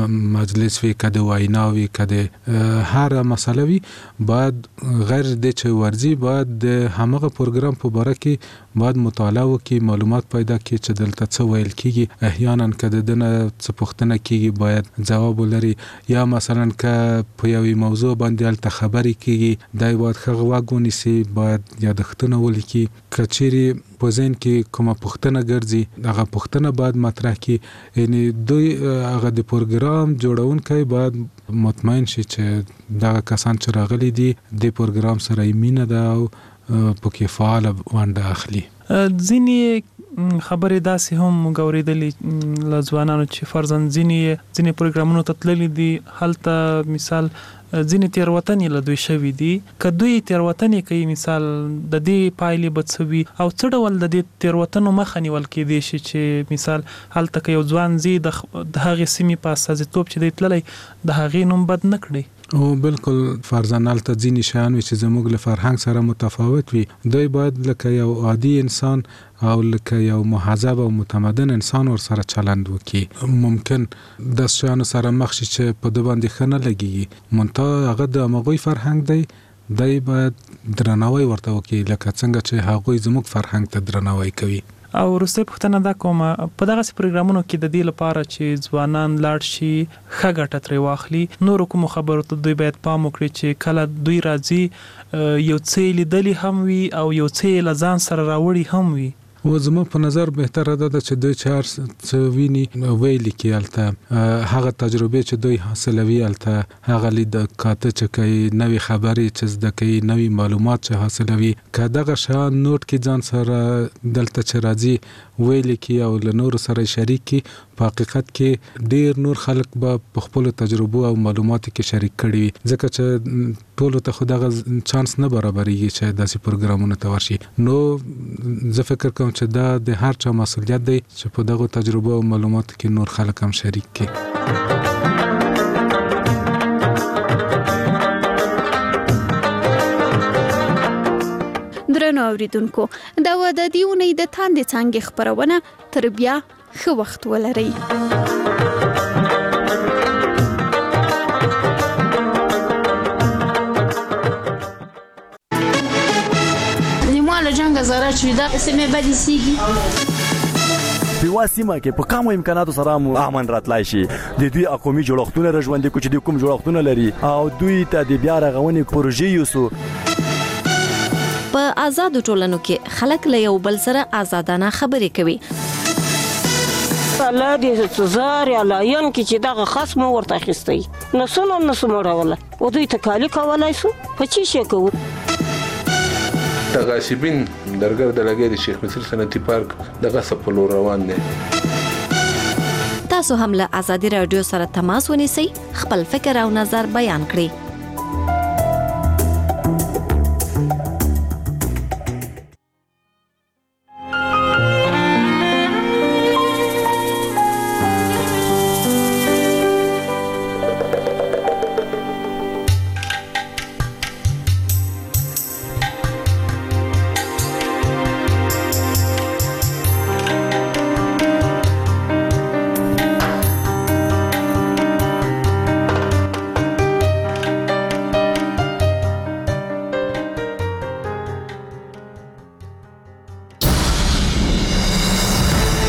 مجلس وي کده وینا وي کده هر مسله وي باید غیر د چې ورزي باید د همغه پروګرام په باره کې باید مطالعه وکړي، معلومات پیدا کړي چې دلته څه ویل کیږي. احیانا کده دنه څه پوښتنه کیږي باید جواب ولري، یا مثلا که په یوې موضوع باندې الته خبرې کیږي دای باید ښه غوږ ونیسي، باید یادښتونه ولیکي. کچيري په ذهن کې کومه پوښتنه ګرځي هغه پوښتنه باید مطرح کړي. یعنی دوی هغه د پروګرام جوړونکي باید مطمئن شي چې دا کسان چې راغلي دي د پروګرام سره مینه ده او پکې فعال ونډه اخلي.
ځینې خبرې داسې هم غوړېدلې ل ځوانانو چې فرضاً ځینې ځینې پروګرامونو ته تللي دي، هلته مثال ځینې تیروتنې له دوی شوي دي. که دوی تیروتنې کوي مثال د دې پایلې به څه وي او څه ډول د دې تیروتنو مخه نیول کېدی شي چې مثال هلته که یو ځوان زی د هغې سیمې په استازیتوب چې دی تللی د هغې نوم بد نه کړي؟
او بالکل فرضاً هلته ځینې شیان وي چې زموږ له فرهنګ سره متفاوت وي، دوی باید لکه یو عادي انسان او لکه یو مهذب او متمدن انسان ور سره چلند وکړي. ممکن د شیانو سره مخ شي چې په د باندې ښه نه لګي، منتها هغه د هغوی فرهنګ دی، دی باید درناوی ورته وکړي لکه څنګه چې هغوی زموږ فرهنګ ته درناوی کوي.
او وروستۍ پوښتنه دا کومه، په دغه پروګرامونو کې د دې لپاره چې ځوانان لاړ شي ښه ګټه ترې واخلي، نورو کومو خبرو ته دوی باید پام وکړي چې کله دوی راځي یو څه لیدلي هم وي او یو څه له ځان سره راوړي هم وي؟
و زما په نظر بهتره ده چې دوی چې هر څه ویني ویلي کې الته هغه تجربه چې دوی حاصلوي الته هغه لید کاته چې کوي نوې خبرې چې زده کوي نوې معلومات چې حاصلوي که دغه شان نوٹ کې ځان سره دلته چې راځي ویلي کې او له نورو سره شریک کې په حقیقت کې ډیر نور خلک به په خپل تجربه او معلوماتو کې شریک کړي، ځکه چې ټول ته خو دغه چانس نه برابرېږي چې داسې پروګرامونه ته ورشي. نو زه فکر کوم چې دا د هر چا مسؤلیت دی چې په دغه تجربه او معلوماتو کې نور خلک هم شریک کړي.
درنو اوریدونکو، دا و د دې اونۍ د تاندې څانګې خبرونه، تر بیا ښه وخت ولرئ.
Dis-moi le jungle Zara, tu es là, c'est mes badisigi. په وا سیمه کې په کوم امکاناتو سره مو امن راتلای شي د دوی قومي جوړښتونه رژوندې کوچ دي کوم جوړښتونه لري او دوی ته د بیا رغونې پروژې یوسو.
په آزاد ټولنو کې خلک له یو بل سره آزادانه خبرې کوي.
الله دې زار یا لاین کې چې دغه خصم ورته اخیستی نو څنګه نسو مړوله او دوی ته کالی کولای سو په چی شي کوو.
د غاصبین درګر د لګي د شیخ مصر صنعتي پارک دغه سپلو روان دي.
تاسو هم له ازادي رادیو سره تماس ونیسئ، خپل فکر او نظر بیان کړئ.